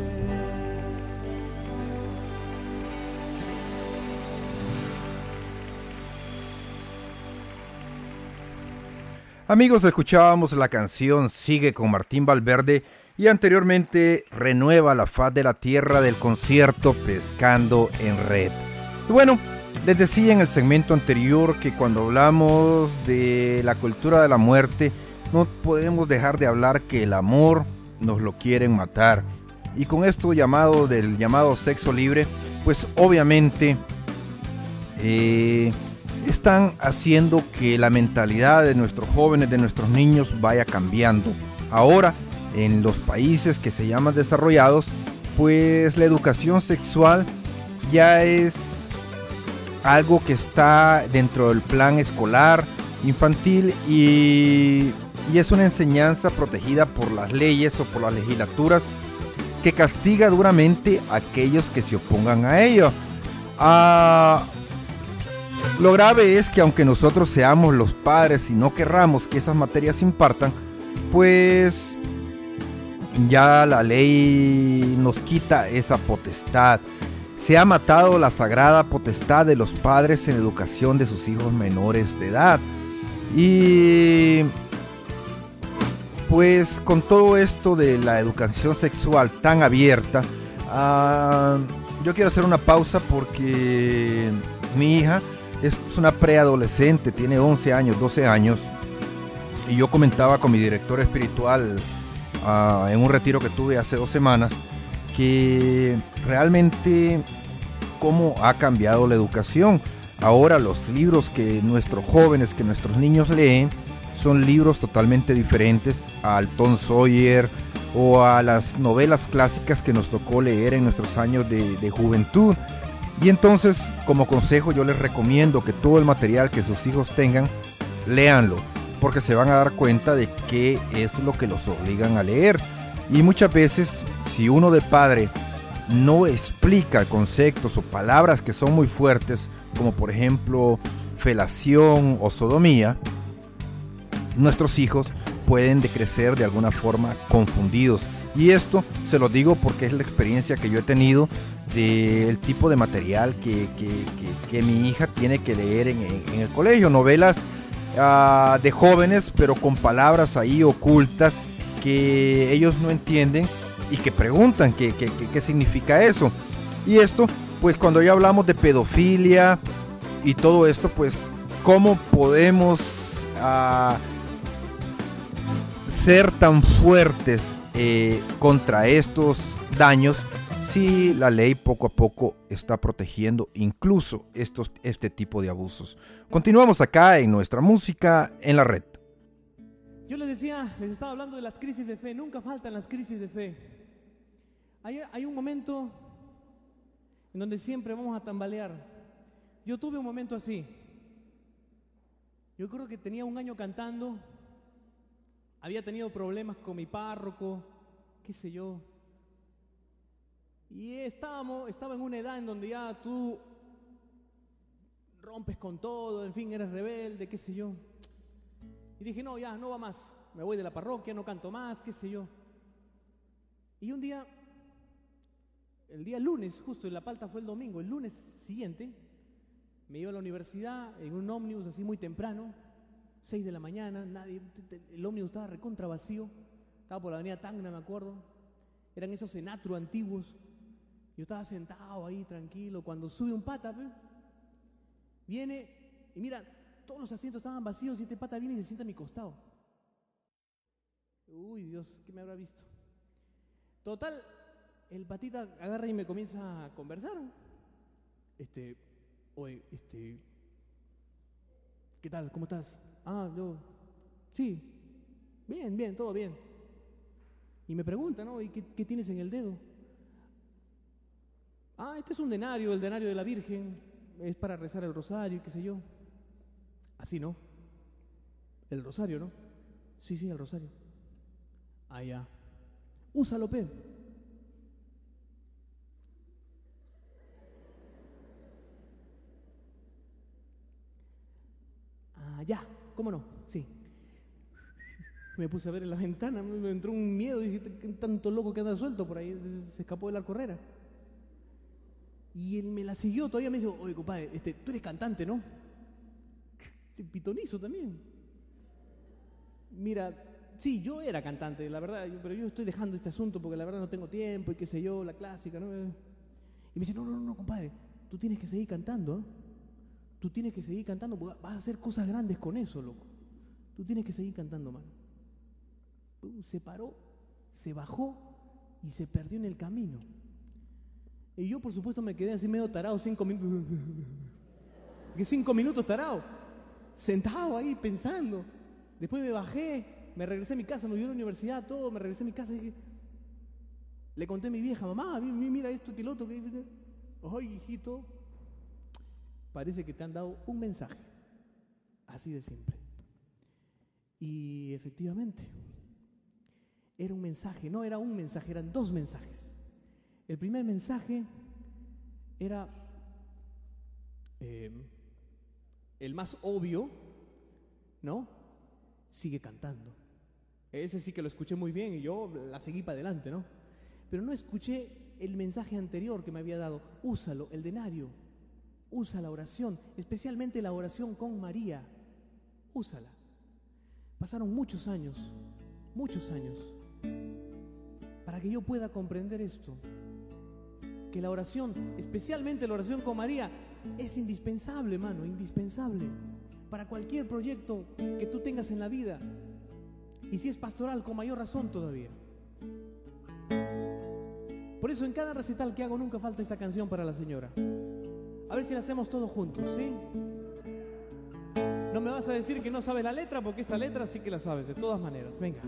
Amigos, escuchábamos la canción Sigue con Martín Valverde y anteriormente Renueva la faz de la tierra del concierto Pescando en Red. Y bueno, les decía en el segmento anterior que cuando hablamos de la cultura de la muerte no podemos dejar de hablar que el amor nos lo quieren matar. Y con esto del llamado sexo libre, pues obviamente están haciendo que la mentalidad de nuestros jóvenes, de nuestros niños vaya cambiando. Ahora, en los países que se llaman desarrollados, pues la educación sexual ya es algo que está dentro del plan escolar infantil y es una enseñanza protegida por las leyes o por las legislaturas que castiga duramente a aquellos que se opongan a ello. Lo grave es que aunque nosotros seamos los padres y no querramos que esas materias se impartan, pues ya la ley nos quita esa potestad. Se ha matado la sagrada potestad de los padres en educación de sus hijos menores de edad. Y pues con todo esto de la educación sexual tan abierta, yo quiero hacer una pausa porque mi hija es una preadolescente, tiene 11 años, 12 años. Y yo comentaba con mi director espiritual en un retiro que tuve hace 2 semanas que realmente cómo ha cambiado la educación. Ahora los libros que nuestros jóvenes, que nuestros niños leen son libros totalmente diferentes al Tom Sawyer o a las novelas clásicas que nos tocó leer en nuestros años de juventud. Y entonces, como consejo, yo les recomiendo que todo el material que sus hijos tengan, léanlo, porque se van a dar cuenta de qué es lo que los obligan a leer. Y muchas veces, si uno de padre no explica conceptos o palabras que son muy fuertes, como por ejemplo felación o sodomía, nuestros hijos pueden decrecer de alguna forma confundidos. Y esto se lo digo porque es la experiencia que yo he tenido del tipo de material que mi hija tiene que leer en el colegio. Novelas de jóvenes, pero con palabras ahí ocultas que ellos no entienden y que preguntan qué significa eso. Y esto, pues cuando ya hablamos de pedofilia y todo esto, pues cómo podemos ser tan fuertes contra estos daños si la ley poco a poco está protegiendo incluso este tipo de abusos. Continuamos acá en nuestra música en la red. Yo les estaba hablando de las crisis de fe. Nunca faltan las crisis de fe. Hay un momento en donde siempre vamos a tambalear. Yo tuve un momento así. Yo creo que tenía 1 año cantando. Había tenido problemas con mi párroco, qué sé yo. Y estaba en una edad en donde ya tú rompes con todo, en fin, eres rebelde, qué sé yo. Y dije, no, ya, no va más. Me voy de la parroquia, no canto más, qué sé yo. Y un día, el día lunes, justo la palta fue el domingo, el lunes siguiente, me iba a la universidad en un ómnibus así muy temprano, 6 de la mañana, el ómnibus estaba recontra vacío, estaba por la avenida Tacna, me acuerdo, eran esos Senatru antiguos. Yo estaba sentado ahí tranquilo, cuando sube un pata, viene y mira, todos los asientos estaban vacíos y este pata viene y se sienta a mi costado. Uy, Dios, ¿qué me habrá visto? Total, el patita agarra y me comienza a conversar. Oye, ¿qué tal? ¿Cómo estás? Sí, bien, todo bien. Y me pregunta, ¿no? ¿Y qué tienes en el dedo? Este es un denario, el denario de la Virgen, es para rezar el rosario, qué sé yo. Así, ¿no? El rosario, ¿no? Sí, el rosario. Ya. Úsalo, pe. Ya, ¿cómo no? Sí. Me puse a ver en la ventana, me entró un miedo, dije, tanto loco que anda suelto por ahí, se escapó de la correra. Y él me la siguió, todavía me dijo, oye, compadre, tú eres cantante, ¿no? Pitonizo también. Mira, sí, yo era cantante, la verdad, pero yo estoy dejando este asunto porque la verdad no tengo tiempo y qué sé yo, la clásica, ¿no? Y me dice, no, compadre, tú tienes que seguir cantando, ¿eh? Tú tienes que seguir cantando porque vas a hacer cosas grandes con eso, loco. Tú tienes que seguir cantando, mano. Se paró, se bajó y se perdió en el camino. Y yo, por supuesto, me quedé así medio tarado, 5 minutos. ¿Qué 5 minutos tarado? Sentado ahí pensando. Después me bajé, me regresé a mi casa, me fui a la universidad, todo, me regresé a mi casa y dije, le conté a mi vieja, mamá, mira esto, que el otro. Ay, hijito, parece que te han dado un mensaje. Así de simple. Y efectivamente, era un mensaje, no era un mensaje, eran 2 mensajes. El primer mensaje era el más obvio, ¿no? Sigue cantando. Ese sí que lo escuché muy bien y yo la seguí para adelante, ¿no? Pero no escuché el mensaje anterior que me había dado. Úsalo, el denario. Usa la oración, especialmente la oración con María. Úsala. Pasaron muchos años, para que yo pueda comprender esto. Que la oración, especialmente la oración con María, es indispensable, hermano, indispensable para cualquier proyecto que tú tengas en la vida. Y si es pastoral, con mayor razón todavía. Por eso en cada recital que hago nunca falta esta canción para la señora. A ver si la hacemos todos juntos, ¿sí? No me vas a decir que no sabes la letra, porque esta letra sí que la sabes, de todas maneras. Venga.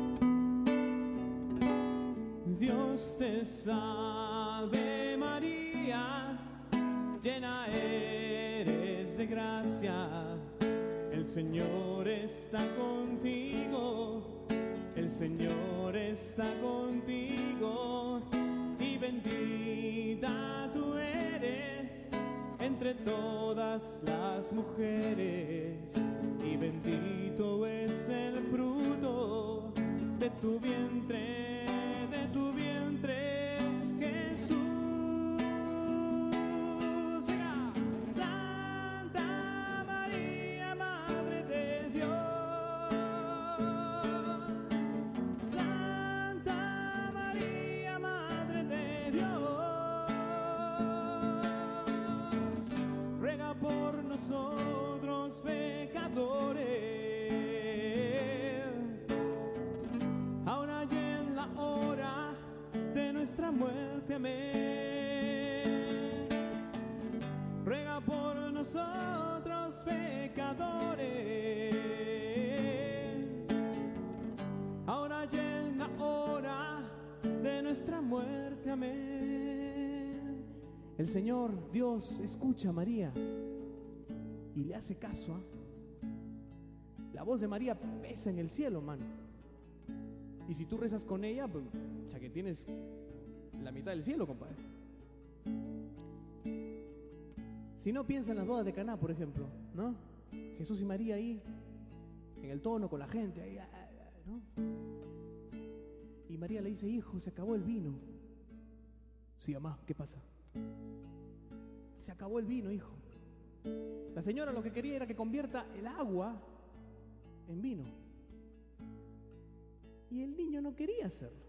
Dios te salve María, llena eres de gracia, el Señor está contigo, el Señor está contigo, y bendita tú eres entre todas las mujeres, y bendito es el fruto de tu vientre. Jesús. Santa María, Madre de Dios. Santa María, Madre de Dios. Ruega por nosotros pecadores, ahora y en la hora de nuestra muerte, amén. Ruega por nosotros pecadores, ahora y en la hora de nuestra muerte, amén. El Señor Dios escucha a María y le hace caso, ¿eh? La voz de María pesa en el cielo, mano. Y si tú rezas con ella, pues ya que tienes la mitad del cielo, compadre. Si no, piensa en las bodas de Caná, por ejemplo, ¿no? Jesús y María ahí, en el tono con la gente, ahí, ¿no? Y María le dice, hijo, se acabó el vino. Sí, mamá, ¿qué pasa? Se acabó el vino, hijo. La señora lo que quería era que convierta el agua en vino. Y el niño no quería hacerlo.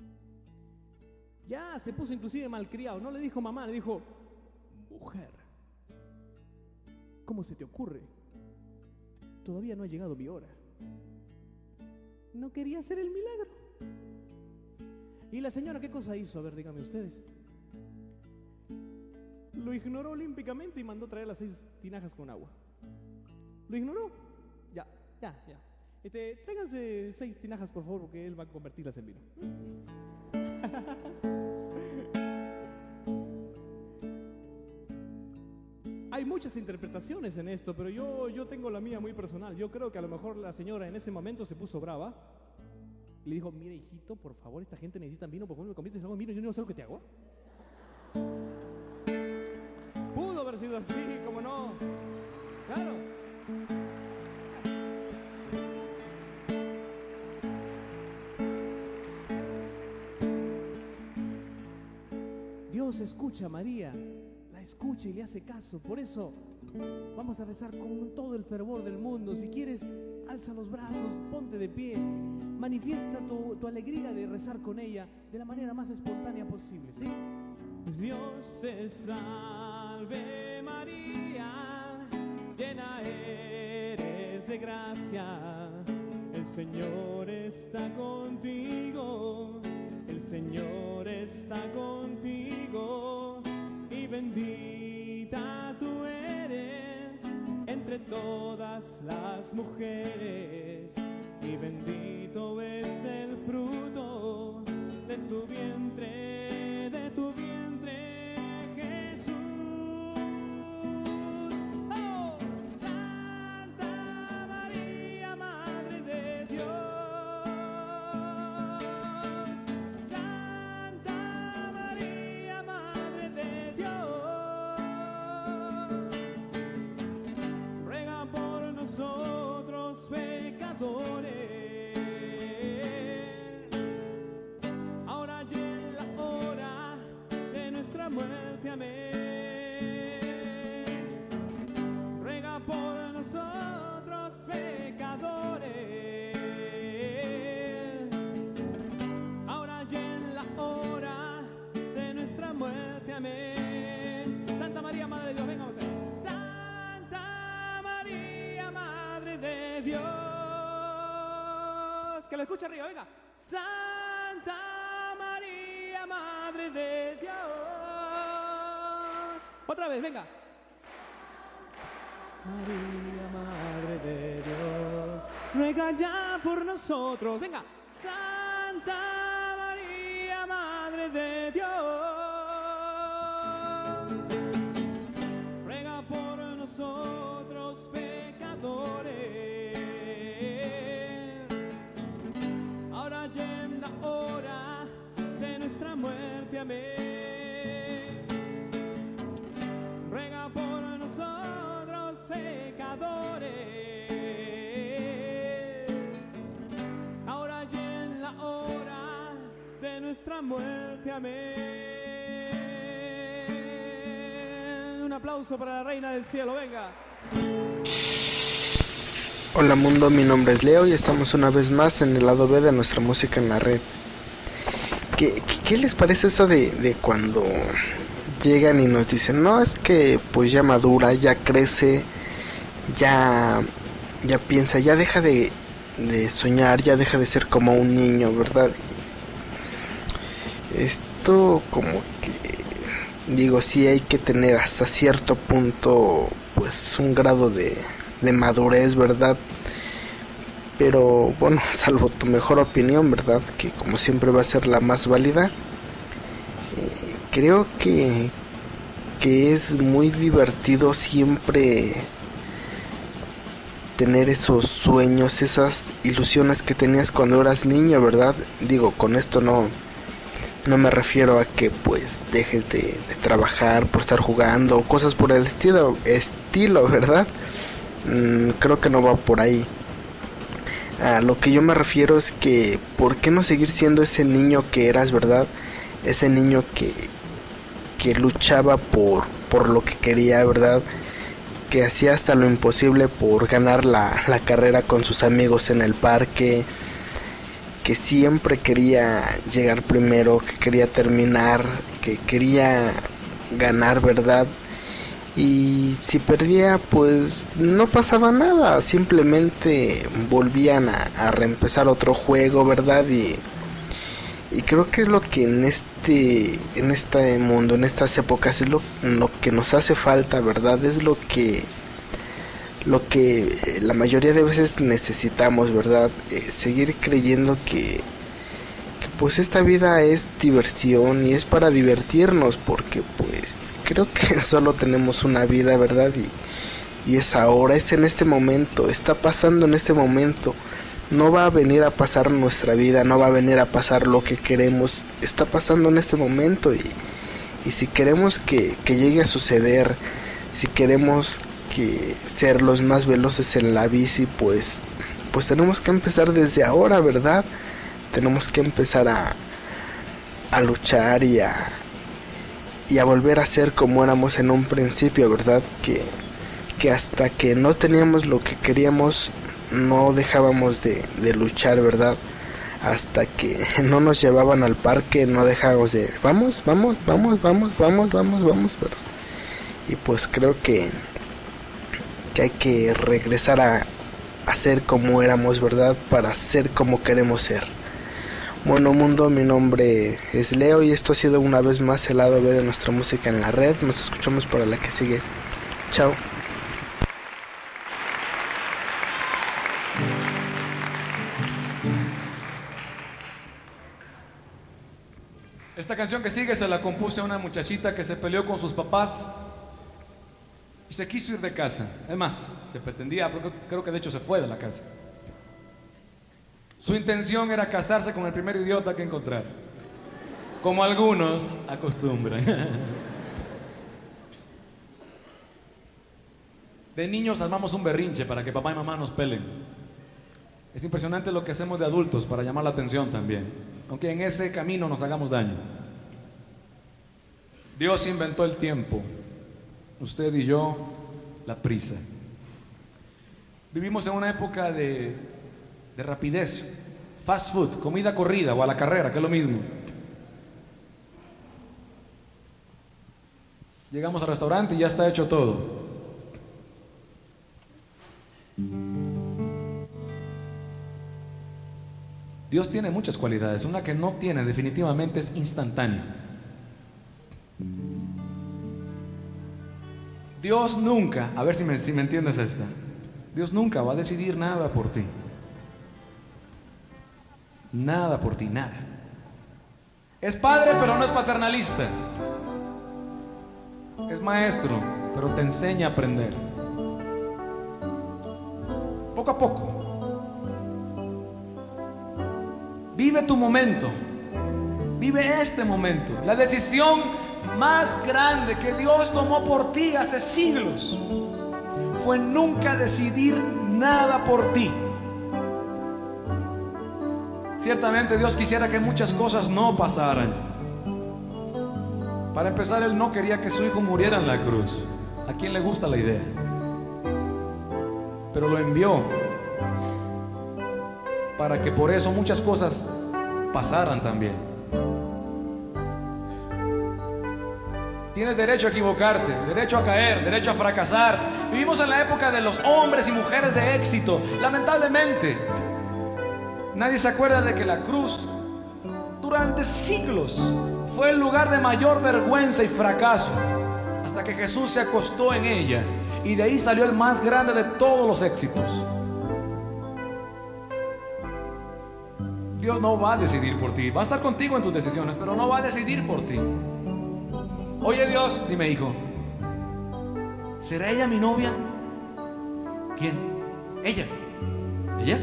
Ya se puso inclusive malcriado. No le dijo mamá, le dijo, mujer, ¿cómo se te ocurre? Todavía no ha llegado mi hora. No quería hacer el milagro. Y ¿Y la señora qué cosa hizo? A ver, díganme ustedes. Lo ignoró olímpicamente y mandó traer las 6 tinajas con agua. ¿Lo ignoró? Ya. Tráiganse 6 tinajas, por favor, porque él va a convertirlas en vino. Hay muchas interpretaciones en esto, pero yo tengo la mía muy personal. Yo creo que a lo mejor la señora en ese momento se puso brava y le dijo: mire, hijito, por favor, esta gente necesita vino, ¿por qué no me conviertes en algo en vino? Yo no sé lo que te hago. Pudo haber sido así, ¿cómo no? Claro. Dios escucha a María, la escucha y le hace caso. Por eso vamos a rezar con todo el fervor del mundo. Si quieres, alza los brazos, ponte de pie, manifiesta tu alegría de rezar con ella de la manera más espontánea posible, ¿sí? Dios te salve María, llena eres de gracia, el Señor está contigo, el Señor está contigo, y bendita tú eres entre todas las mujeres, y bendito es el fruto de tu vientre, Jesús. ¡Oh! Santa María, Madre de Dios. Santa María, Madre de Dios. Ruega por nosotros pecadores, ahora y en la hora de nuestra muerte. Amén. Ruega por nosotros pecadores, ahora y en la hora de nuestra muerte. Amén. Santa María, Madre de Dios, venga, vamos a ver. Santa María, Madre de Dios. Que lo escuche arriba, venga. Santa María, Madre de Dios. Otra vez, venga. María, Madre de Dios, ruega ya por nosotros. Venga. Santa María, Madre de Dios, ruega por nosotros pecadores, ahora y en la hora de nuestra muerte. Amén. Ruega por nosotros pecadores, ahora y en la hora de nuestra muerte. Amén. Un aplauso para la Reina del Cielo, venga. Hola mundo, mi nombre es Leo y estamos una vez más en el lado B de nuestra música en la red. ¿Qué les parece eso de cuando llegan y nos dicen: no, es que pues ya madura, ya crece, ya piensa, ya deja de soñar, ya deja de ser como un niño, ¿verdad? Esto como que, digo, sí hay que tener hasta cierto punto pues un grado de madurez, ¿verdad? Pero bueno, salvo tu mejor opinión, ¿verdad? Que como siempre va a ser la más válida. Creo que es muy divertido siempre tener esos sueños, esas ilusiones que tenías cuando eras niño, ¿verdad? Digo, con esto no me refiero a que pues dejes de trabajar por estar jugando o cosas por el estilo, ¿verdad? Creo que no va por ahí. A lo que yo me refiero es que ¿por qué no seguir siendo ese niño que eras, verdad? Ese niño que luchaba por lo que quería, ¿verdad? Que hacía hasta lo imposible por ganar la carrera con sus amigos en el parque, que siempre quería llegar primero, que quería terminar, que quería ganar, ¿verdad? Y si perdía, pues no pasaba nada, simplemente volvían a reempezar otro juego, ¿verdad? Y creo que es lo que en este mundo, en estas épocas, es lo que nos hace falta, ¿verdad? Es lo que la mayoría de veces necesitamos, ¿verdad? Seguir creyendo que pues esta vida es diversión y es para divertirnos, porque pues creo que solo tenemos una vida, ¿verdad? Y es ahora, es en este momento, está pasando en este momento. No va a venir a pasar nuestra vida, no va a venir a pasar lo que queremos, está pasando en este momento y si queremos que llegue a suceder, si queremos que ser los más veloces en la bici, pues tenemos que empezar desde ahora, ¿verdad? Tenemos que empezar a luchar y a volver a ser como éramos en un principio, ¿verdad? Que hasta que no teníamos lo que queríamos, no dejábamos de luchar, ¿verdad? Hasta que no nos llevaban al parque, no dejábamos de vamos, ¿verdad? Y pues creo que hay que regresar a ser como éramos, ¿verdad? Para ser como queremos ser. Bueno mundo, mi nombre es Leo y esto ha sido una vez más el lado B de nuestra música en la red. Nos escuchamos para la que sigue. Chao. Esta canción que sigue se la compuse a una muchachita que se peleó con sus papás y se quiso ir de casa. Además, se pretendía, creo que de hecho se fue de la casa. Su intención era casarse con el primer idiota que encontrara, como algunos acostumbran. De niños armamos un berrinche para que papá y mamá nos peleen. Es impresionante lo que hacemos de adultos para llamar la atención también, aunque en ese camino nos hagamos daño. Dios inventó el tiempo, usted y yo la prisa. Vivimos en una época de rapidez, fast food, comida corrida o a la carrera, que es lo mismo. Llegamos al restaurante y ya está hecho todo. Dios tiene muchas cualidades, una que no tiene definitivamente es instantánea. Dios nunca, a ver si me entiendes esta, Dios nunca va a decidir nada por ti. Nada por ti, nada. Es padre, pero no es paternalista. Es maestro, pero te enseña a aprender. Poco a poco. Vive tu momento. Vive este momento. La decisión más grande que Dios tomó por ti hace siglos fue nunca decidir nada por ti. Ciertamente Dios quisiera que muchas cosas no pasaran. Para empezar, Él no quería que su hijo muriera en la cruz. ¿A quién le gusta la idea? Pero lo envió para que por eso muchas cosas pasaran también. Tienes derecho a equivocarte, derecho a caer, derecho a fracasar. Vivimos en la época de los hombres y mujeres de éxito. Lamentablemente, nadie se acuerda de que la cruz durante siglos fue el lugar de mayor vergüenza y fracaso, hasta que Jesús se acostó en ella y de ahí salió el más grande de todos los éxitos. Dios no va a decidir por ti, va a estar contigo en tus decisiones, pero no va a decidir por ti. Oye Dios, dime hijo, ¿será ella mi novia? ¿Quién? ¿Ella? ¿Ella?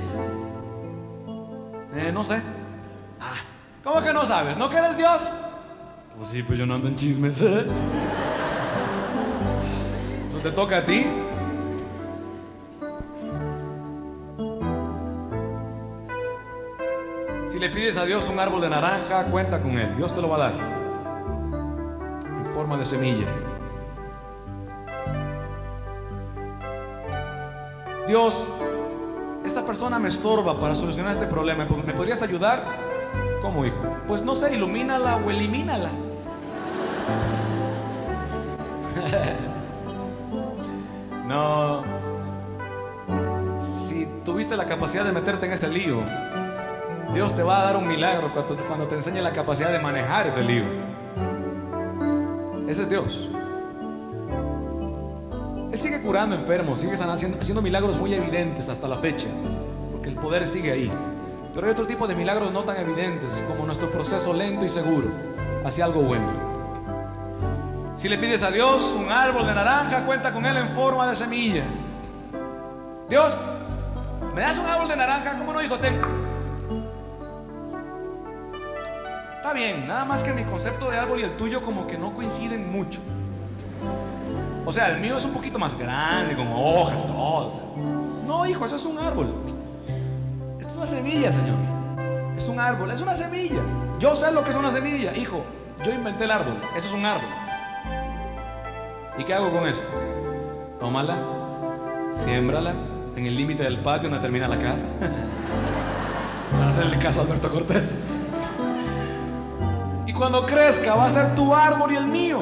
No sé. ¿Cómo que no sabes? ¿No que eres Dios? Pues sí, pues yo no ando en chismes. Eso te toca a ti. Si le pides a Dios un árbol de naranja, cuenta con él. Dios te lo va a dar en forma de semilla. Dios, esta persona me estorba para solucionar este problema. ¿Me podrías ayudar? ¿Cómo, hijo? Pues no sé, ilumínala o elimínala. No. Si tuviste la capacidad de meterte en ese lío, Dios te va a dar un milagro cuando te enseñe la capacidad de manejar ese lío. Ese es Dios. Él sigue curando enfermos, sigue haciendo milagros muy evidentes hasta la fecha, porque el poder sigue ahí. Pero hay otro tipo de milagros no tan evidentes, como nuestro proceso lento y seguro hacia algo bueno. Si le pides a Dios un árbol de naranja, cuenta con él en forma de semilla. Dios, ¿me das un árbol de naranja? ¿Cómo no, hijo? Ten. Está bien, nada más que mi concepto de árbol y el tuyo como que no coinciden mucho. O sea, el mío es un poquito más grande, con hojas y todo. O sea, no, hijo, eso es un árbol. Esto es una semilla, Señor. Es un árbol, es una semilla. Yo sé lo que es una semilla, hijo. Yo inventé el árbol, eso es un árbol. ¿Y qué hago con esto? Tómala, siémbrala en el límite del patio donde termina la casa. Para hacerle caso a Alberto Cortés. Y cuando crezca va a ser tu árbol y el mío.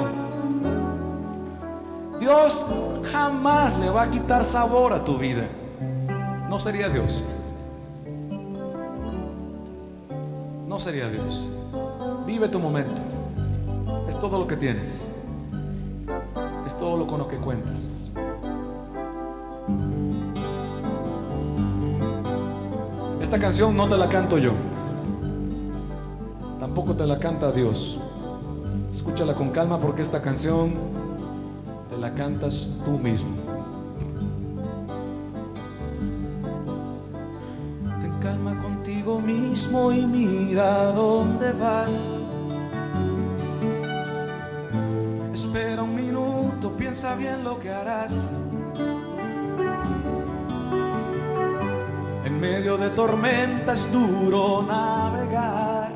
Dios jamás le va a quitar sabor a tu vida. No sería Dios. No sería Dios. Vive tu momento. Es todo lo que tienes. Es todo lo con lo que cuentas. Esta canción no te la canto yo. Tampoco te la canta Dios. Escúchala con calma porque esta canción te la cantas tú mismo. Ten calma contigo mismo y mira dónde vas. Espera un minuto, piensa bien lo que harás. En medio de tormenta es duro navegar.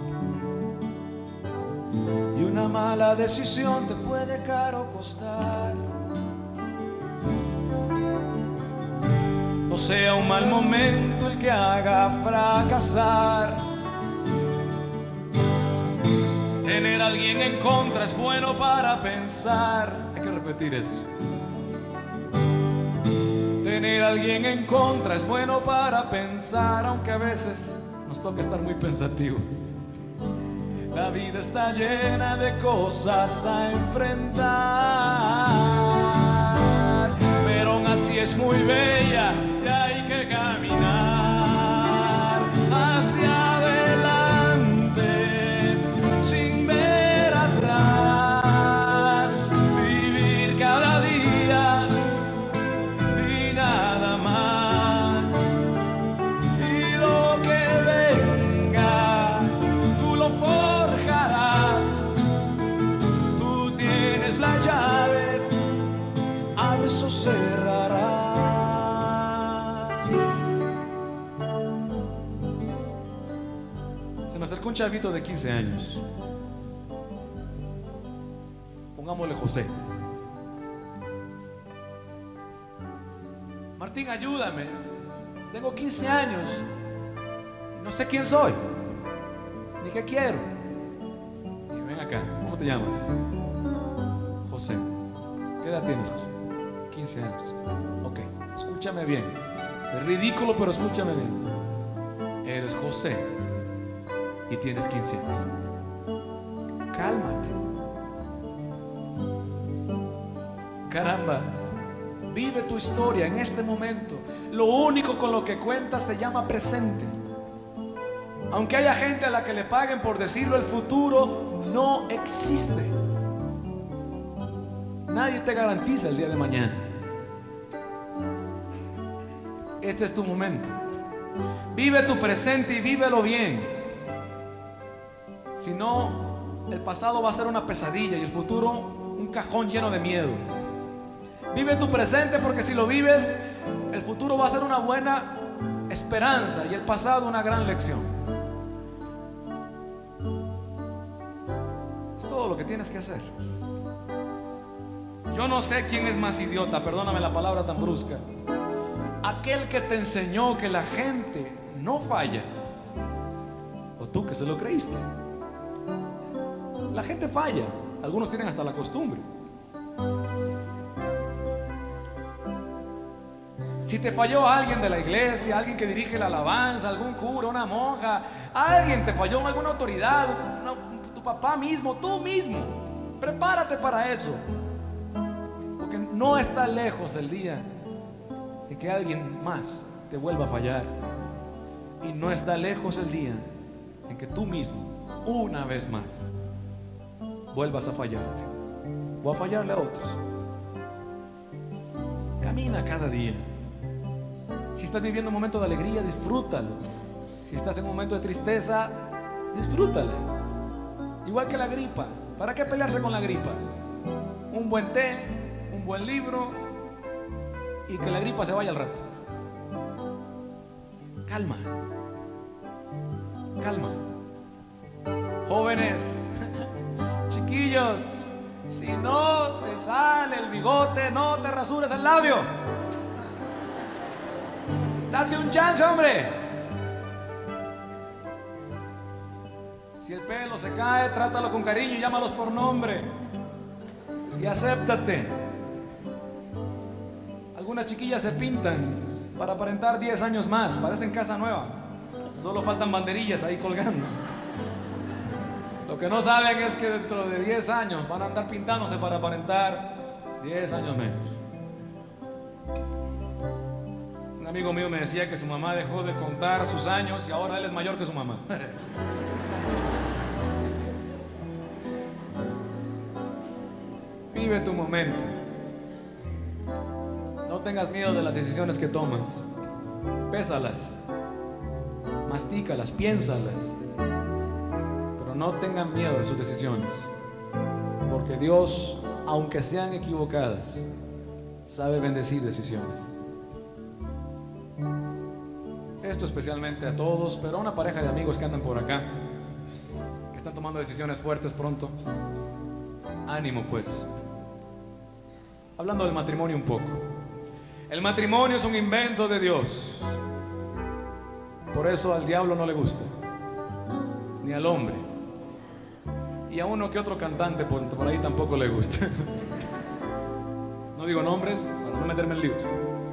Y una mala decisión te puede caro costar. No sea un mal momento el que haga fracasar. Tener a alguien en contra es bueno para pensar. Hay que repetir eso. Tener a alguien en contra es bueno para pensar, aunque a veces nos toca estar muy pensativos. La vida está llena de cosas a enfrentar, pero aún así es muy bella y hay que caminar hacia adelante sin ver atrás, vivir cada día y nada más. Y lo que venga, tú lo forjarás. Tú tienes la llave, abres o cerrarás. Se me acercó un chavito de 15 años. Pongámosle José. Martín, ayúdame. Tengo 15 años. No sé quién soy, ni qué quiero. Y ven acá, ¿cómo te llamas? José. ¿Qué edad tienes, José? 15 años. Ok, escúchame bien. Es ridículo, pero escúchame bien. Eres José y tienes 15 años. Cálmate. Caramba, vive tu historia en este momento. Lo único con lo que cuentas se llama presente. Aunque haya gente a la que le paguen por decirlo, el futuro no existe. Nadie te garantiza el día de mañana. Este es tu momento. Vive tu presente y vívelo bien. Si no, el pasado va a ser una pesadilla y el futuro un cajón lleno de miedo. Vive tu presente porque si lo vives, el futuro va a ser una buena esperanza y el pasado una gran lección. Es todo lo que tienes que hacer. Yo no sé quién es más idiota, perdóname la palabra tan brusca. Aquel que te enseñó que la gente no falla, o tú que se lo creíste. La gente falla, algunos tienen hasta la costumbre. Si te falló alguien de la iglesia, alguien que dirige la alabanza, algún cura, una monja, alguien te falló, alguna autoridad, tu papá mismo, tú mismo, prepárate para eso. Porque no está lejos el día de que alguien más te vuelva a fallar. Y no está lejos el día en que tú mismo, una vez más, vuelvas a fallarte o a fallarle a otros. Camina cada día. Si estás viviendo un momento de alegría, disfrútalo. Si estás en un momento de tristeza, disfrútala. Igual que la gripa. ¿Para qué pelearse con la gripa? Un buen té, un buen libro y que la gripa se vaya al rato. Calma. Calma. Jóvenes, chiquillos, si no te sale el bigote, no te rasures el labio. Date un chance, hombre. Si el pelo se cae, trátalo con cariño y llámalos por nombre. Y acéptate. Algunas chiquillas se pintan para aparentar 10 años más. Parecen casa nueva. Solo faltan banderillas ahí colgando. Lo que no saben es que dentro de 10 años van a andar pintándose para aparentar 10 años menos. Un amigo mío me decía que su mamá dejó de contar sus años y ahora él es mayor que su mamá. Vive tu momento. No tengas miedo de las decisiones que tomas. Pésalas, mastícalas, piénsalas. Pero no tengan miedo de sus decisiones. Porque Dios, aunque sean equivocadas, sabe bendecir decisiones. Esto especialmente a todos, pero a una pareja de amigos que andan por acá, que están tomando decisiones fuertes pronto. Ánimo, pues. Hablando del matrimonio un poco. El matrimonio es un invento de Dios. Por eso al diablo no le gusta, ni al hombre. Y a uno que otro cantante por ahí tampoco le gusta. No digo nombres para no meterme en líos.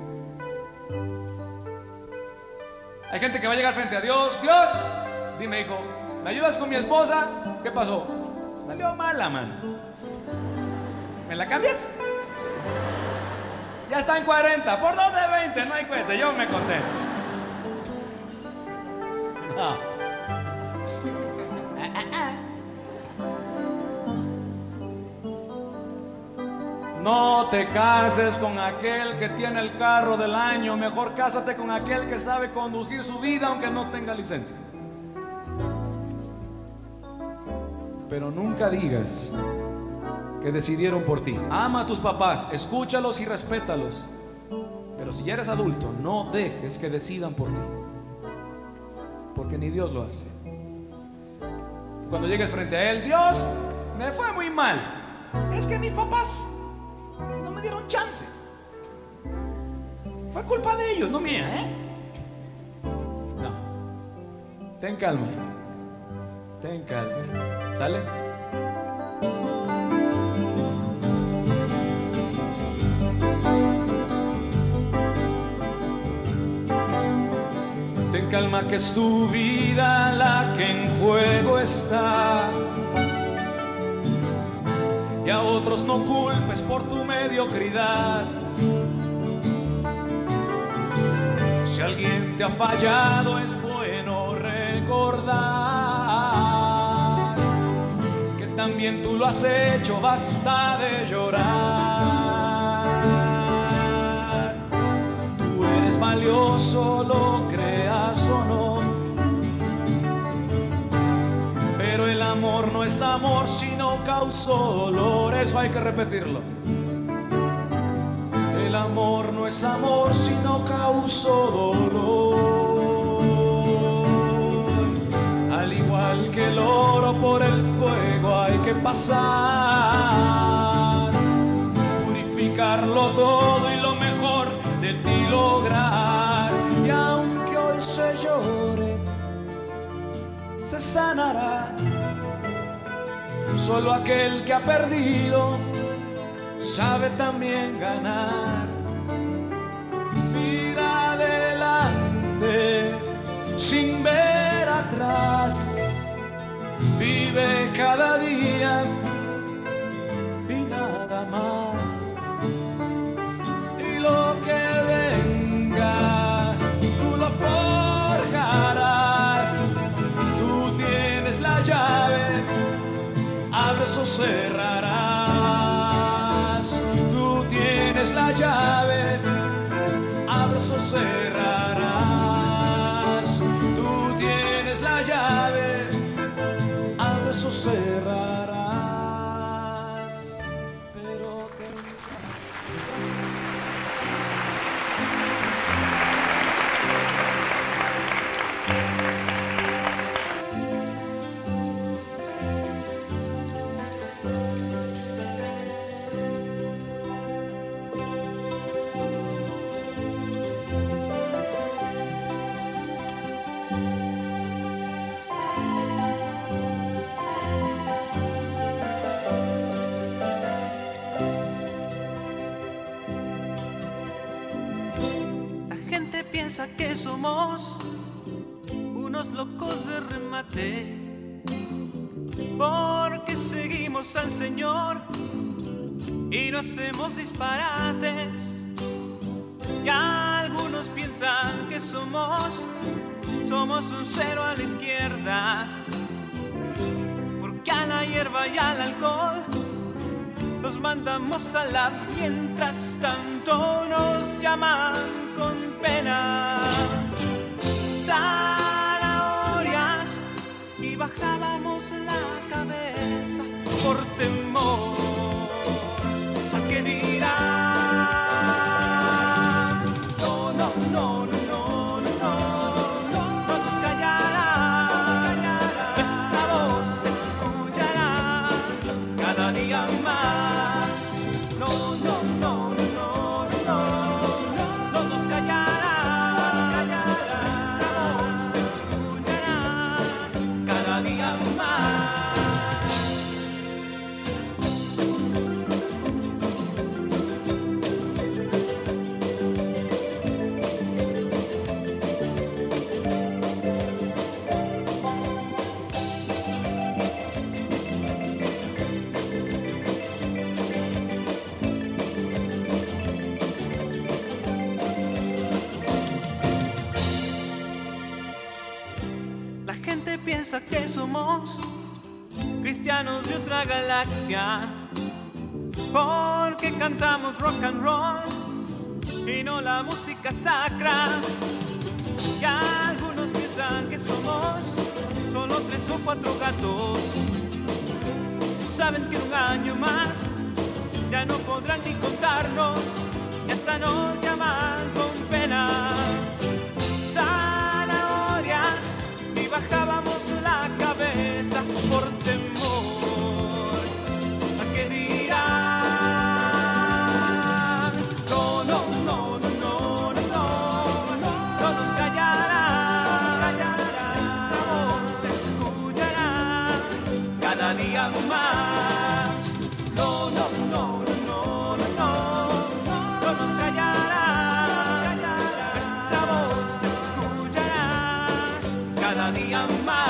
Hay gente que va a llegar frente a Dios. Dios, dime, hijo, ¿me ayudas con mi esposa? ¿Qué pasó? Salió mala, mano. ¿Me la cambias? Ya está en 40. ¿Por dónde 20? No hay cuenta. Yo me contento. No. No te cases con aquel que tiene el carro del año. Mejor cásate con aquel que sabe conducir su vida aunque no tenga licencia. Pero nunca digas que decidieron por ti. Ama a tus papás, escúchalos y respétalos. Pero si ya eres adulto, no dejes que decidan por ti. Porque ni Dios lo hace. Cuando llegues frente a Él, Dios, me fue muy mal. Es que mis papás no me dieron chance. Fue culpa de ellos, no mía, ¿eh? No. Ten calma. Ten calma. ¿Sale? Ten calma que es tu vida la que en juego está. Y a otros no culpes por tu mediocridad. Si alguien te ha fallado es bueno recordar que también tú lo has hecho, basta de llorar. Tú eres valioso, lo creas o no. Pero el amor no es amor si no causó dolor. Eso hay que repetirlo. El amor no es amor si no causó dolor. Al igual que el oro por el fuego hay que pasar. Purificarlo todo y lo mejor de ti lograr. Y aunque hoy se llore, se sanará. Solo aquel que ha perdido sabe también ganar. mira adelante sin ver atrás, vive cada día y nada más. Y lo que venga, tú lo forjarás. Tú tienes la llave, abres o cerrarás. Tú tienes la llave, abres o cerrarás. Tú tienes la llave, abres o cerrarás. Pero piensa que somos unos locos de remate, porque seguimos al Señor y no hacemos disparates. Y algunos piensan que somos un cero a la izquierda, porque a la hierba y al alcohol los mandamos a la, mientras tanto nos llaman con pena zanahorias y bajábamos la cabeza por temor a que dirán. No, no, no, no, no, no, no, no nos callará, nuestra voz se escuchará cada día más. No, no, no, no, no, no. Piensa que somos cristianos de otra galaxia, porque cantamos rock and roll y no la música sacra. Y algunos piensan que somos solo 3 o 4 gatos. Saben que en un año más ya no podrán ni contarnos y hasta nos llaman con pena zanahorias y bajábamos la cabeza por temor a que dirán. No, no, no, no, no, no, no, no nos callará, nuestra voz se escuchará cada día más. No, no, no, no, no, no, no, no nos callará, nuestra voz se escuchará cada día más.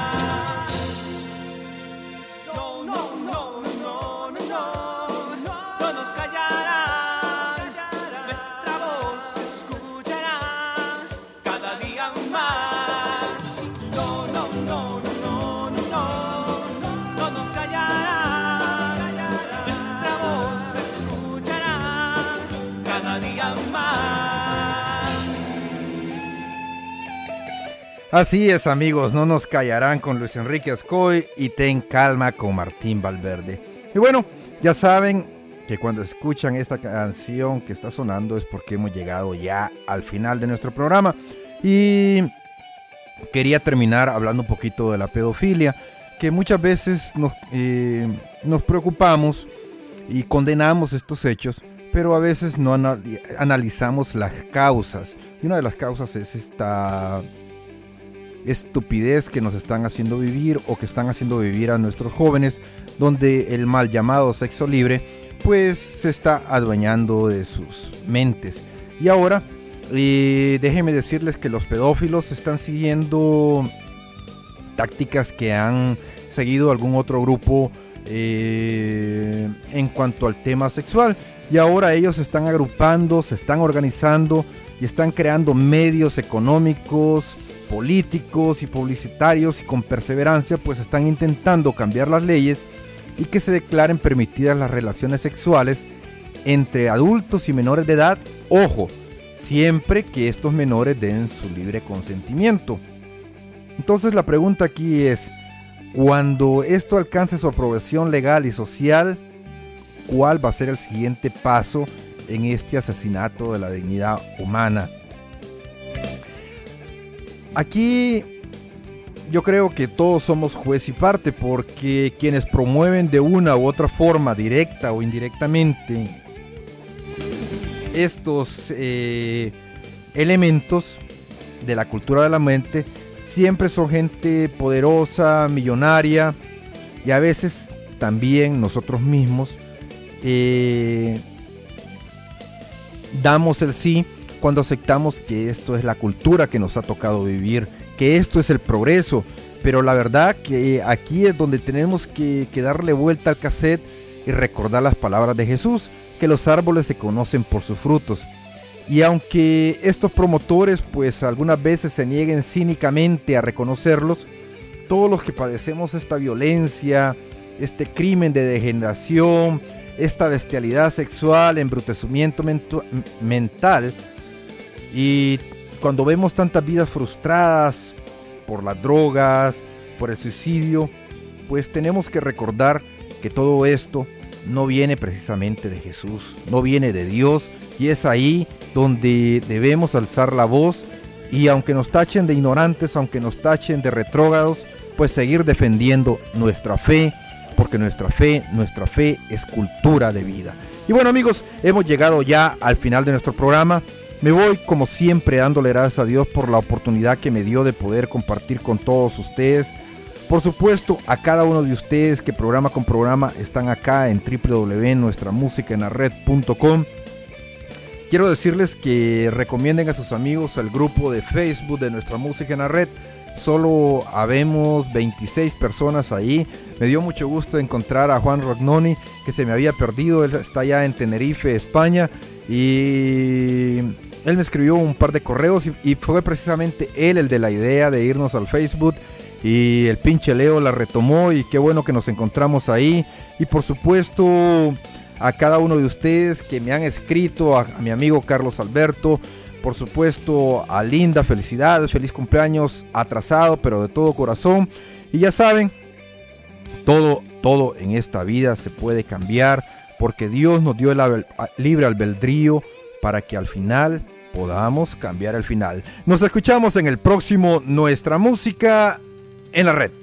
Así es, amigos, no nos callarán con Luis Enrique Ascoy y Ten Calma con Martín Valverde. Y bueno, ya saben que cuando escuchan esta canción que está sonando es porque hemos llegado ya al final de nuestro programa. Y quería terminar hablando un poquito de la pedofilia, que muchas veces nos preocupamos y condenamos estos hechos, pero a veces no analizamos las causas. Y una de las causas es esta estupidez que nos están haciendo vivir o que están haciendo vivir a nuestros jóvenes, donde el mal llamado sexo libre pues se está adueñando de sus mentes. Y ahora Y déjenme decirles que los pedófilos están siguiendo tácticas que han seguido algún otro grupo en cuanto al tema sexual. Y ahora ellos se están agrupando, se están organizando y están creando medios económicos, políticos y publicitarios, y con perseverancia pues están intentando cambiar las leyes y que se declaren permitidas las relaciones sexuales entre adultos y menores de edad. Ojo, siempre que estos menores den su libre consentimiento. Entonces la pregunta aquí es, cuando esto alcance su aprobación legal y social, ¿cuál va a ser el siguiente paso en este asesinato de la dignidad humana? Aquí yo creo que todos somos juez y parte, porque quienes promueven de una u otra forma, directa o indirectamente, estos elementos de la cultura de la mente, siempre son gente poderosa, millonaria, y a veces también nosotros mismos damos el sí cuando aceptamos que esto es la cultura que nos ha tocado vivir, que esto es el progreso. Pero la verdad que aquí es donde tenemos que darle vuelta al cassette y recordar las palabras de Jesús, que los árboles se conocen por sus frutos. Y aunque estos promotores pues algunas veces se nieguen cínicamente a reconocerlos, todos los que padecemos esta violencia, este crimen de degeneración, esta bestialidad sexual, embrutecimiento mental, y cuando vemos tantas vidas frustradas por las drogas, por el suicidio, pues tenemos que recordar que todo esto no viene precisamente de Jesús, no viene de Dios, y es ahí donde debemos alzar la voz y, aunque nos tachen de ignorantes, aunque nos tachen de retrógrados, pues seguir defendiendo nuestra fe, porque nuestra fe es cultura de vida. Y bueno, amigos, hemos llegado ya al final de nuestro programa. Me voy como siempre dándole gracias a Dios por la oportunidad que me dio de poder compartir con todos ustedes. Por supuesto, a cada uno de ustedes que programa con programa están acá en www.nuestramusicaenlared.com. Quiero decirles que recomienden a sus amigos el grupo de Facebook de Nuestra Música en la Red. Solo habemos 26 personas ahí. Me dio mucho gusto encontrar a Juan Rognoni, que se me había perdido. Él está allá en Tenerife, España, y él me escribió un par de correos y fue precisamente él el de la idea de irnos al Facebook, y el pinche Leo la retomó, y qué bueno que nos encontramos ahí. Y por supuesto a cada uno de ustedes que me han escrito, a mi amigo Carlos Alberto, por supuesto a Linda, felicidades, feliz cumpleaños atrasado, pero de todo corazón. Y ya saben, todo en esta vida se puede cambiar, porque Dios nos dio el libre albedrío para que al final podamos cambiar el final. Nos escuchamos en el próximo Nuestra Música en la Red.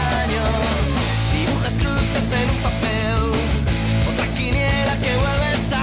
Dibujas cruces en un papel, otra quiniela que vuelves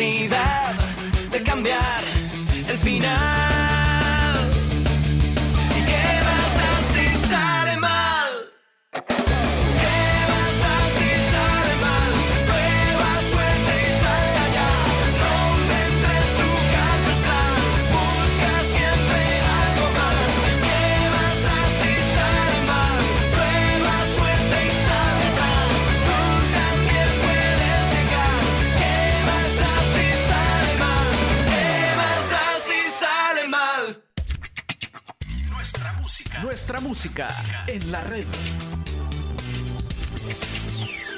oportunidad de cambiar el final. ¿Y qué más da si sale mal? ¿Qué más da si sale mal? Prueba suerte y salta ya. Donde entres tu canto está. Busca siempre algo más. ¿Qué más da si sale mal? Prueba suerte y salta atrás. Tú también puedes llegar. ¿Qué más da si sale mal? ¿Qué más da si sale mal? Nuestra música en la red.